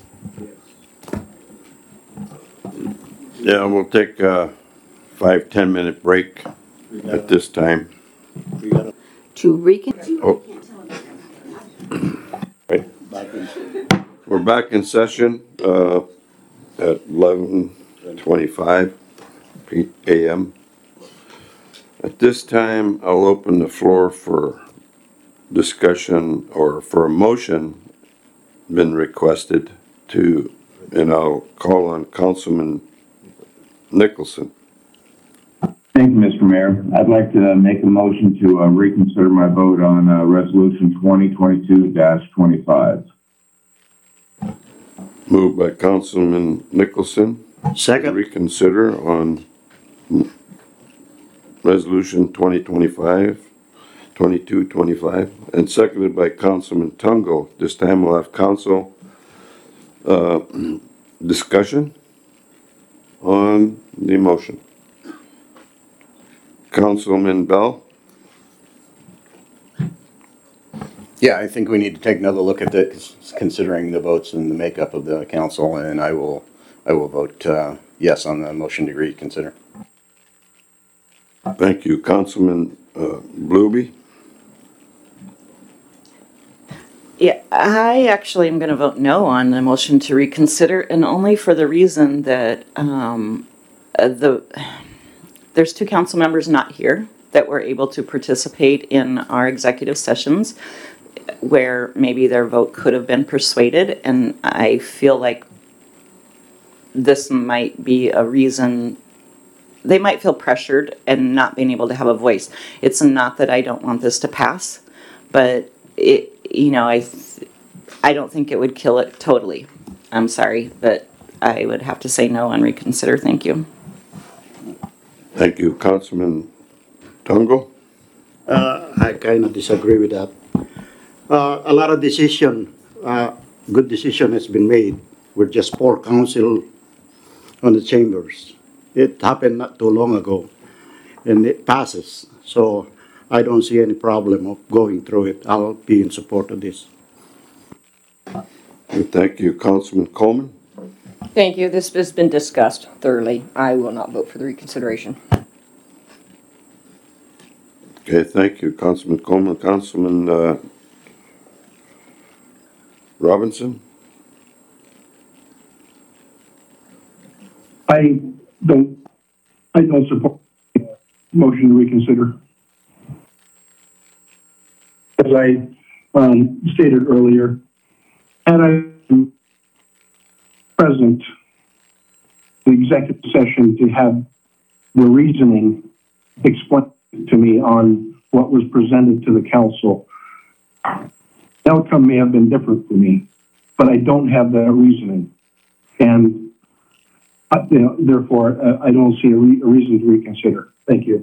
yeah, we'll take a five, ten minute break at this time. To recon, Oh. Right. We're back in session, uh, at eleven twenty-five P M At this time, I'll open the floor for discussion or for a motion been requested to, and I'll call on Councilman Nicholson. Thank you, Mister Mayor. I'd like to make a motion to uh, reconsider my vote on uh, Resolution twenty twenty-two twenty-five. Moved by Councilman Nicholson. Second. Reconsider on Resolution twenty twenty-five, twenty-two twenty-five, and seconded by Councilman Tungo. This time we'll have council uh, discussion on the motion. Councilman Bell? Yeah, I think we need to take another look at this, considering the votes and the makeup of the council, and I will, I will vote uh, yes on the motion to reconsider. Thank you. Councilman uh, Blueby? Yeah, I actually am going to vote no on the motion to reconsider, and only for the reason that um, uh, the there's two council members not here that were able to participate in our executive sessions where maybe their vote could have been persuaded, and I feel like this might be a reason they might feel pressured and not being able to have a voice. It's not that I don't want this to pass, but it, you know, I, I don't think it would kill it totally. I'm sorry, but I would have to say no on reconsider. Thank you. Thank you, Councilman Tungo. Uh, I kind of disagree with that. Uh, a lot of decision, uh, good decision has been made. We're just poor council on the chambers. It happened not too long ago, and it passes. So I don't see any problem of going through it. I'll be in support of this. Thank you, Councilman Coleman. Thank you. This has been discussed thoroughly. I will not vote for the reconsideration. Okay, thank you, Councilman Coleman. Councilman uh, Robinson? I don't, I don't support the motion to reconsider. As I um, stated earlier, had I been present the executive session to have the reasoning explained to me on what was presented to the council, the outcome may have been different for me, but I don't have that reasoning. And uh, you know, therefore, uh, I don't see a, re- a reason to reconsider. Thank you.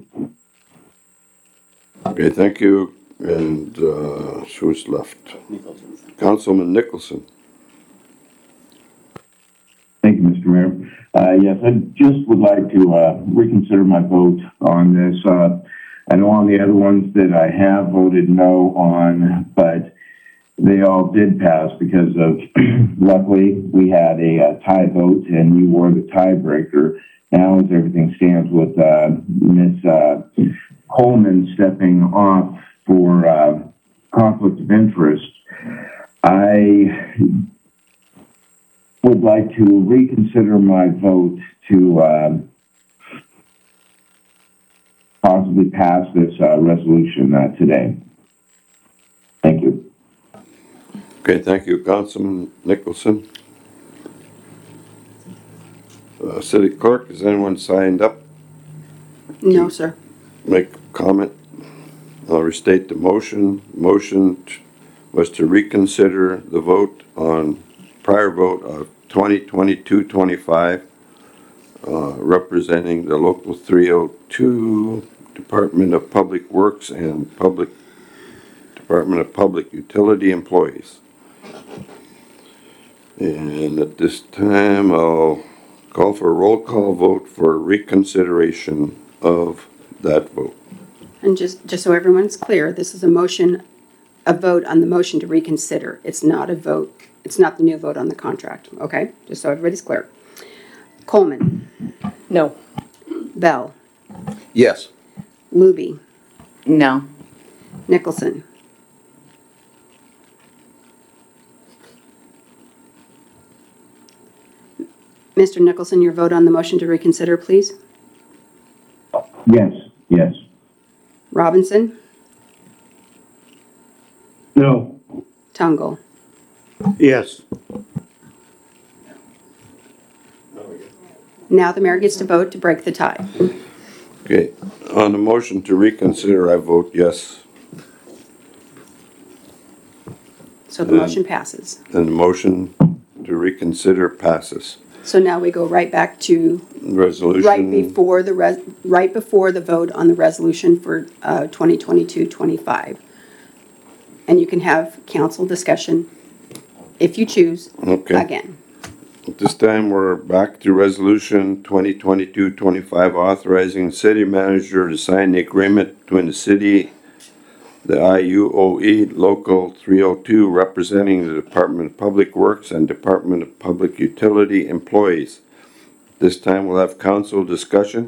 Okay, thank you. And uh, who's left? Councilman Nicholson. Thank you, Mister Mayor. Uh, yes, I just would like to uh, reconsider my vote on this. Uh, I know on the other ones that I have voted no on, but they all did pass because of, luckily, we had a, a tie vote and you were the tiebreaker. Now, as everything stands with uh, Miz Uh, Coleman stepping off for uh, conflict of interest, I would like to reconsider my vote to uh, possibly pass this uh, resolution uh, today. Thank you. Okay, thank you, Councilman Nicholson. Uh, City Clerk, has anyone signed up? No, sir. Make a comment? I'll restate the motion. Motion t- was to reconsider the vote on prior vote of twenty twenty-two twenty-five, uh, representing the local three oh two Department of Public Works and Public Department of Public Utility employees. And at this time, I'll call for a roll call vote for reconsideration of that vote. And just, just so everyone's clear, this is a motion, a vote on the motion to reconsider. It's not a vote, it's not the new vote on the contract, okay? Just so everybody's clear. Coleman, No. Bell, Yes. Luby, No. Nicholson. Mister Nicholson, your vote on the motion to reconsider, please. Yes, yes. Robinson, No. Tungle. Yes. Now the mayor gets to vote to break the tie. Okay, on the motion to reconsider, I vote yes. So the motion passes. And the motion to reconsider passes. So now we go right back to Resolution. right before the res, right before the vote on the resolution for uh, twenty twenty-two twenty-five. And you can have council discussion if you choose, Okay. again. At this time, we're back to Resolution twenty twenty-two twenty-five, authorizing the city manager to sign the agreement between the city, the I U O E Local three oh two, representing the Department of Public Works and Department of Public Utility employees. This time, we'll have council discussion.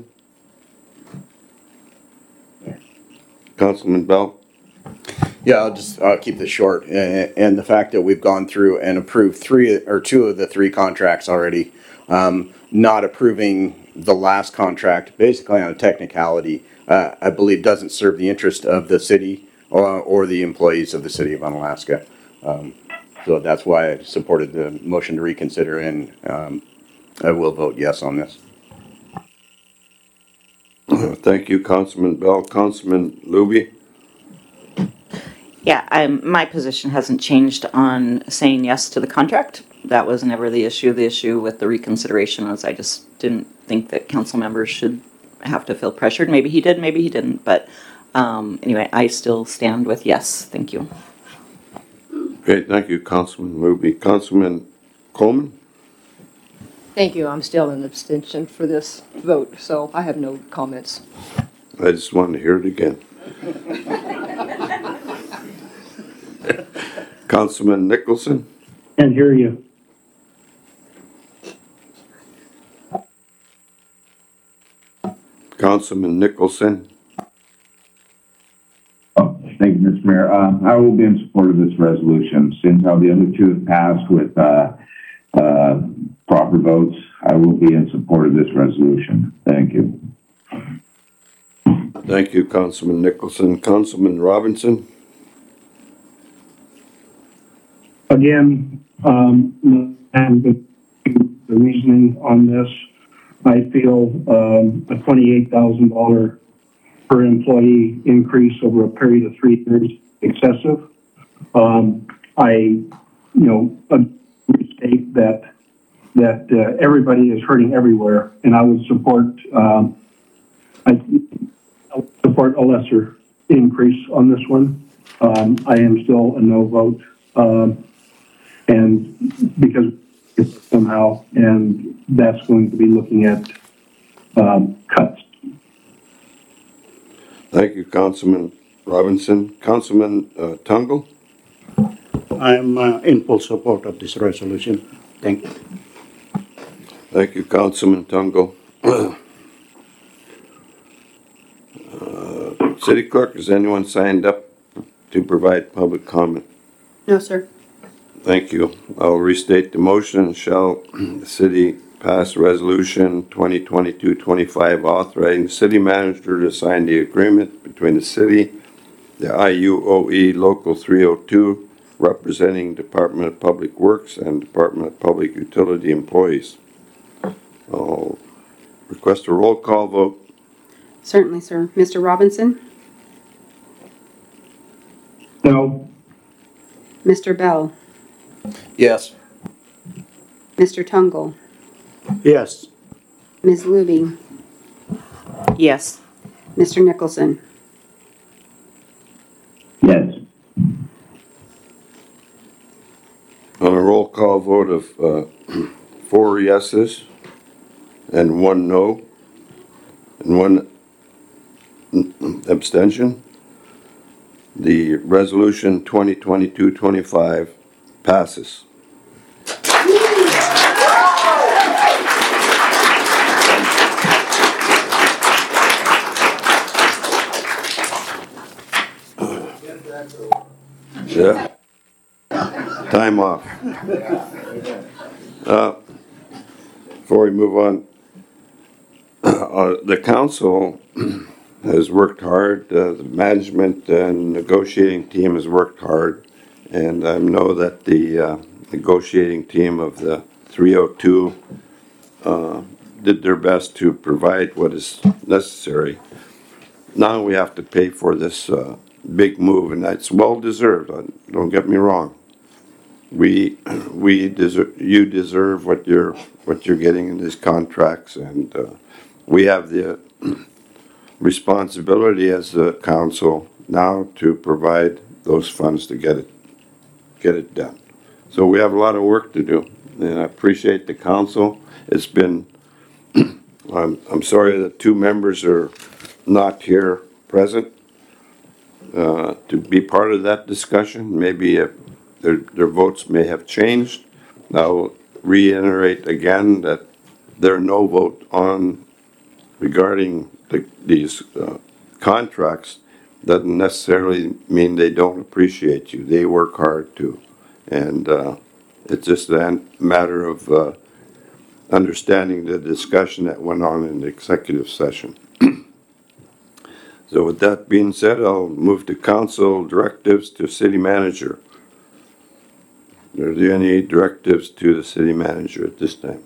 Councilman Bell? Yeah, I'll just, I'll keep this short. And, and the fact that we've gone through and approved three or two of the three contracts already, um, not approving the last contract, basically on a technicality, uh, I believe doesn't serve the interest of the city or, or the employees of the city of Unalaska. Um, so that's why I supported the motion to reconsider, and um, I will vote yes on this. Uh, Thank you, Councilman Bell. Councilman Luby? Yeah, I'm, my position hasn't changed on saying yes to the contract. That was never the issue. The issue with the reconsideration was I just didn't think that council members should have to feel pressured. Maybe he did, maybe he didn't. But um, anyway, I still stand with yes. Thank you. Okay, thank you, Councilman Ruby. Councilman Coleman? Thank you. I'm still an abstention for this vote, so I have no comments. I just wanted to hear it again. Councilman Nicholson? Can't hear you. Councilman Nicholson? Oh, thank you, Mister Mayor. Uh, I will be in support of this resolution. Since how the other two have passed with uh, uh, proper votes, I will be in support of this resolution. Thank you. Thank you, Councilman Nicholson. Councilman Robinson? Again, um, and the the reasoning on this, I feel um, a twenty-eight thousand dollars per employee increase over a period of three years excessive. Um, I, you know, state that that uh, everybody is hurting everywhere, and I would support um, I, I would support a lesser increase on this one. Um, I am still a no vote. Um, And because somehow, and that's going to be looking at um, cuts. Thank you, Councilman Robinson. Councilman uh, Tungle? I'm uh, in full support of this resolution. Thank you. Thank you, Councilman Tungle. uh, City Clerk, has anyone signed up to provide public comment? No, sir. Thank you. I'll restate the motion. Shall the city pass resolution twenty twenty-two twenty-five authorizing the city manager to sign the agreement between the city, the I U O E Local three oh two, representing Department of Public Works and Department of Public Utility employees. I'll request a roll call vote. Certainly, sir. Mister Robinson? No. Mister Bell? Yes. Mister Tungle? Yes. Miz Luby? Yes. Mister Nicholson? Yes. On a roll call vote of uh, four yeses and one no and one abstention, the resolution twenty twenty-two twenty-five passes. Yeah. Time off. Uh, before we move on, uh, the council has worked hard. Uh, the management and negotiating team has worked hard, and I know that the uh, negotiating team of the three oh two uh, did their best to provide what is necessary. Now we have to pay for this uh, big move, and that's well deserved. Don't get me wrong. We we deserve you deserve what you're what you're getting in these contracts, and uh, we have the responsibility as the council now to provide those funds to get it get it done. So we have a lot of work to do, and I appreciate the council. It's been I'm I'm sorry that two members are not here present uh, to be part of that discussion. Maybe if their their votes may have changed. I'll reiterate again that their no vote on regarding the, these uh, contracts doesn't necessarily mean they don't appreciate you. They work hard too, and uh, it's just a matter of uh, understanding the discussion that went on in the executive session. So with that being said, I'll move to council directives to city manager. Are there any directives to the city manager at this time?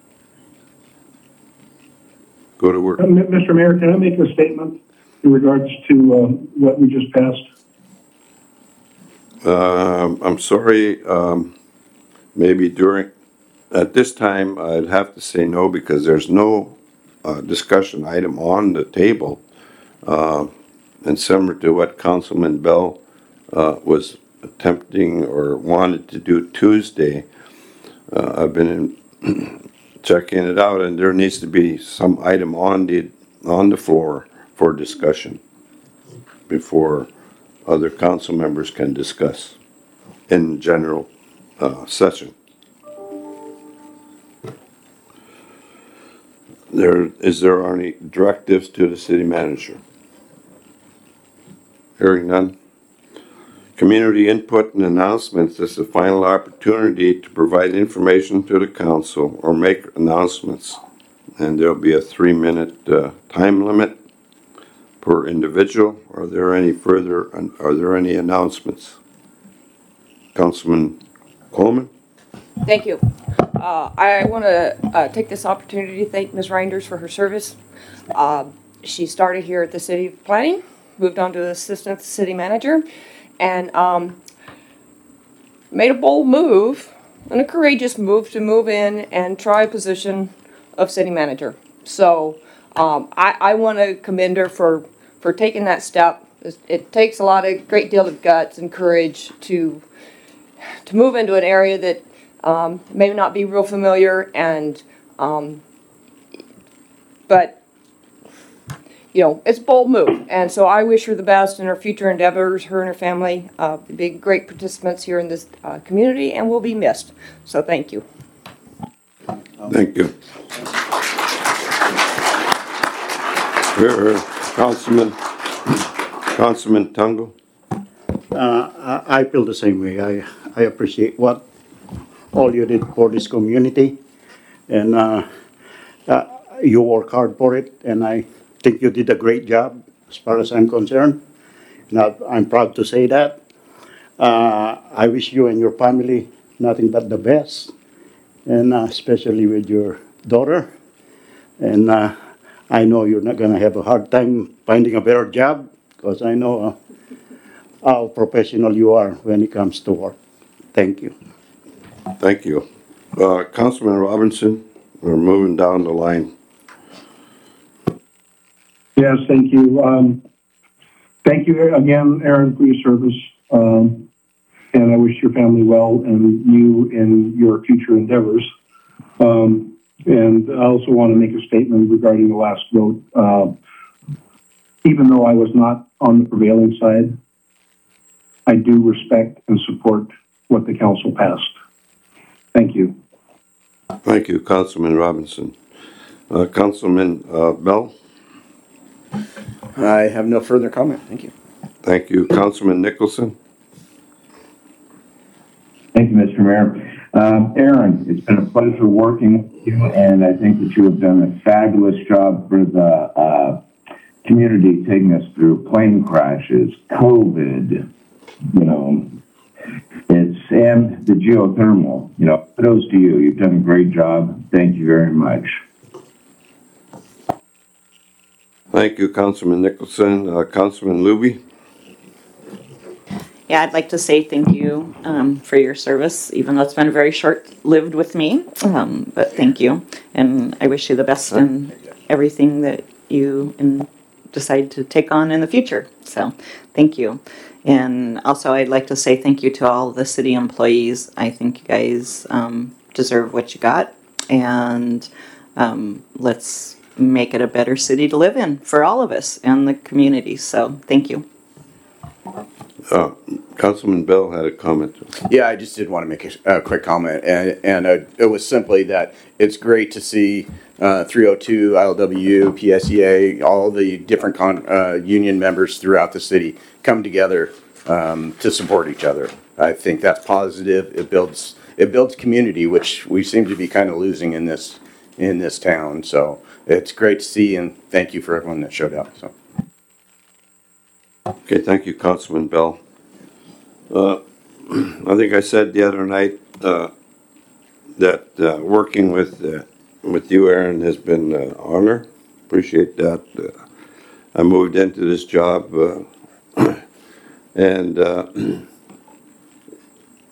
Go to work. Uh, Mister Mayor, can I make a statement in regards to uh, what we just passed? Um, I'm sorry, um, maybe during, at this time, I'd have to say no because there's no uh, discussion item on the table. Uh, And similar to what Councilman Bell uh, was attempting or wanted to do Tuesday, uh, I've been in checking it out, and there needs to be some item on the, on the floor for discussion before other council members can discuss in general uh, session. There, is there any directives to the city manager? Hearing none. Community input and announcements is the final opportunity to provide information to the council or make announcements. And there'll be a three-minute uh, time limit per individual. Are there any further, are there any announcements? Councilman Coleman? Thank you. Uh, I want to uh, take this opportunity to thank Miz Reinders for her service. Uh, she started here at the City of Planning, moved on to assistant city manager, and um, made a bold move and a courageous move to move in and try a position of city manager. So um, I, I want to commend her for, for taking that step. It, it takes a lot of great deal of guts and courage to to move into an area that um, may not be real familiar, and um, but you know, it's a bold move, and so I wish her the best in her future endeavors. Her and her family uh, be great participants here in this uh, community, and will be missed. So thank you. Thank you. Here, Councilman, Councilman Tungo. Uh, I I feel the same way. I, I appreciate what all you did for this community, and uh, uh, you work hard for it, and I think you did a great job as far as I'm concerned. Now, I'm proud to say that. Uh, I wish you and your family nothing but the best, and uh, especially with your daughter. And uh, I know you're not going to have a hard time finding a better job, because I know uh, how professional you are when it comes to work. Thank you. Thank you. Uh, Councilman Robinson, we're moving down the line. Yes, thank you. Um, thank you again, Aaron, for your service. Um, and I wish your family well and you in your future endeavors. Um, and I also want to make a statement regarding the last vote. Uh, even though I was not on the prevailing side, I do respect and support what the council passed. Thank you. Thank you, Councilman Robinson. Uh, Councilman uh, Bell? I have no further comment. Thank you. Thank you. Councilman Nicholson? Thank you, Mister Mayor. Um, Aaron, it's been a pleasure working with you, and I think that you have done a fabulous job for the uh, community, taking us through plane crashes, COVID, you know, it's, and the geothermal. You know, kudos to you. You've done a great job. Thank you very much. Thank you, Councilman Nicholson. Uh, Councilman Luby? Yeah, I'd like to say thank you um, for your service, even though it's been very short-lived with me. Um, but thank you, and I wish you the best in everything that you in, decide to take on in the future. So, thank you. And also, I'd like to say thank you to all the city employees. I think you guys um, deserve what you got, and um, let's make it a better city to live in for all of us and the community. So, thank you. Uh, Councilman Bell had a comment. Yeah, I just did want to make a, a quick comment, and, and uh, it was simply that it's great to see uh, three oh two, I L W, P S E A, all the different con, uh, union members throughout the city come together um, to support each other. I think that's positive. It builds it builds community, which we seem to be kind of losing in this in this town. So it's great to see, and thank you for everyone that showed up. So. Okay, thank you, Councilman Bell. Uh, I think I said the other night uh, that uh, working with uh, with you, Aaron, has been an honor. Appreciate that. Uh, I moved into this job, uh, and uh,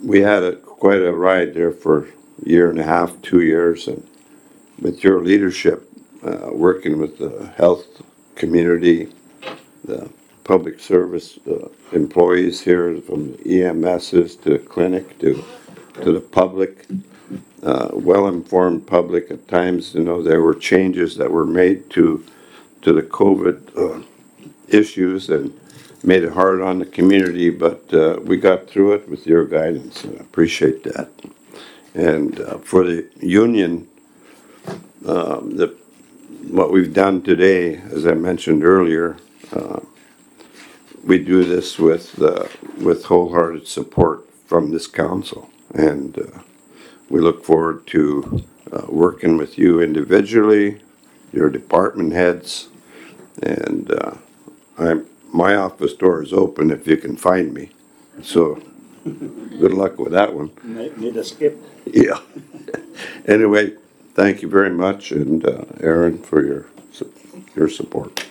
we had a, quite a ride there for a year and a half, two years, and with your leadership, uh, working with the health community, the public service uh, employees here, from E M Ss to clinic to to the public, uh, well-informed public. At times, you know, there were changes that were made to to the COVID uh, issues and made it hard on the community, but uh, we got through it with your guidance, and I appreciate that. And uh, for the union, um, the what we've done today, as I mentioned earlier, uh, we do this with uh, with wholehearted support from this council, and uh, we look forward to uh, working with you individually, your department heads, and uh, I'm my office door is open if you can find me. So good luck with that one. Need a skip. Yeah. Anyway, thank you very much, and uh, Aaron, for your your support.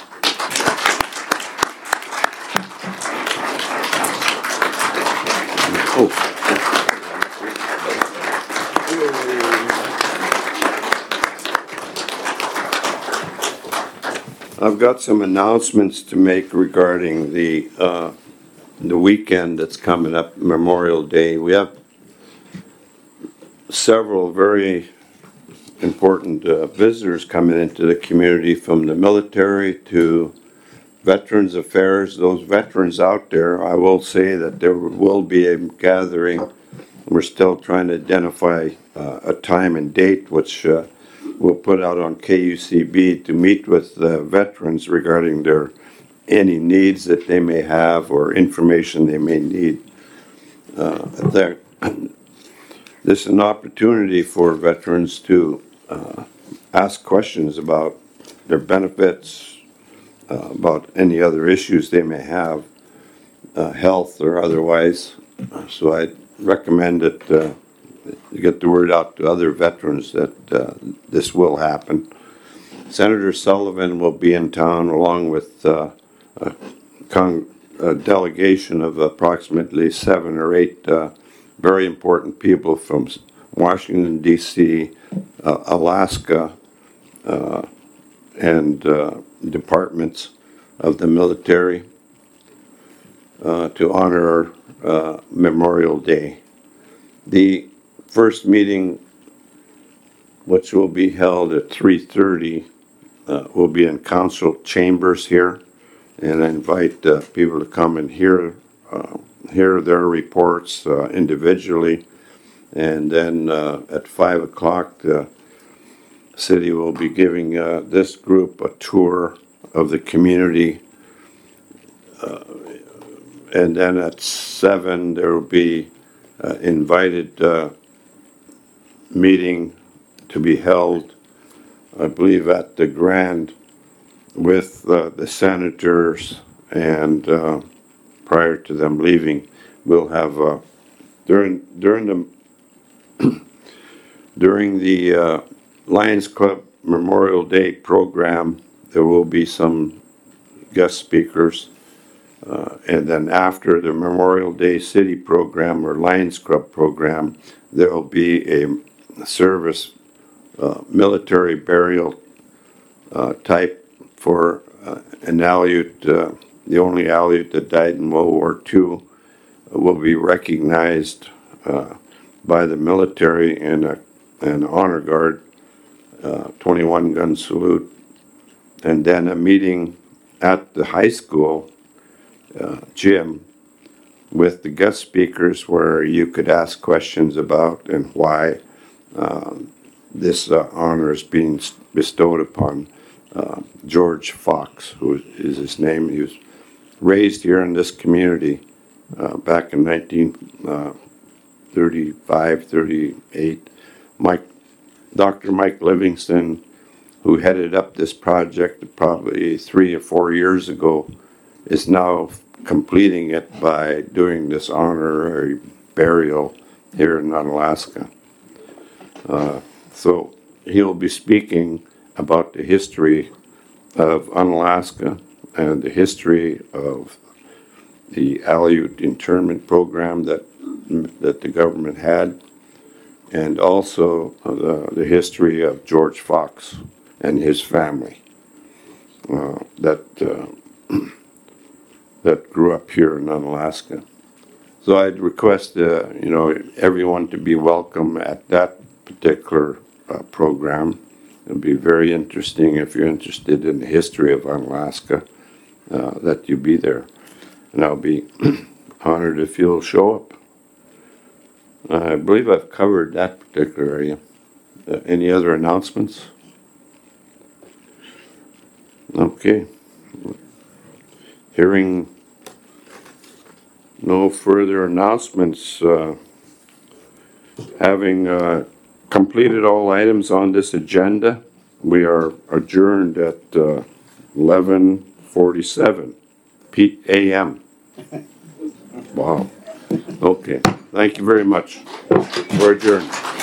Oh. I've got some announcements to make regarding the uh, the weekend that's coming up, Memorial Day. We have several very important uh, visitors coming into the community, from the military to Veterans Affairs. Those veterans out there, I will say that there will be a gathering. We're still trying to identify uh, a time and date, which uh, we'll put out on K U C B, to meet with the veterans regarding their any needs that they may have or information they may need. Uh, there, this is an opportunity for veterans to uh, ask questions about their benefits, uh, about any other issues they may have, uh, health or otherwise. So I recommend that uh, you get the word out to other veterans that uh, this will happen. Senator Sullivan will be in town, along with uh, a, con- a delegation of approximately seven or eight uh, very important people from Washington, D C, uh, Alaska, uh, and uh, departments of the military uh, to honor uh, Memorial Day. The first meeting, which will be held at three thirty, uh, will be in council chambers here, and I invite uh, people to come and hear uh, hear their reports uh, individually. And then uh, at five o'clock, the city will be giving uh, this group a tour of the community. Uh, and then at seven, there will be uh, invited uh, meeting to be held, I believe, at the Grand with uh, the senators, and uh, prior to them leaving, we'll have uh, during during the during the uh, Lions Club Memorial Day program, there will be some guest speakers, uh, and then after the Memorial Day City program or Lions Club program, there will be a service, uh, military burial uh, type for uh, an Aleut, uh, the only Aleut that died in World War Two, uh, will be recognized uh, by the military in a, an honor guard, uh, twenty-one gun salute, and then a meeting at the high school uh, gym with the guest speakers, where you could ask questions about and why uh, this uh, honor is being bestowed upon uh, George Fox, who is his name. He was raised here in this community uh, back in nineteen thirty-five, thirty-eight. Mike, Doctor Mike Livingston, who headed up this project probably three or four years ago, is now completing it by doing this honorary burial here in Unalaska. Uh, so he'll be speaking about the history of Unalaska and the history of the Aleut internment program that that the government had, and also the, the history of George Fox and his family uh, that uh, that grew up here in Unalaska. So I'd request, uh, you know, everyone to be welcome at that particular uh, program. It'll be very interesting if you're interested in the history of Unalaska, uh, that you be there. And I'll be honored if you'll show up. I believe I've covered that particular area. Uh, any other announcements? Okay. Hearing no further announcements, uh, having uh, completed all items on this agenda, we are adjourned at uh, eleven forty-seven p m Wow. Okay. Thank you very much. We're adjourned.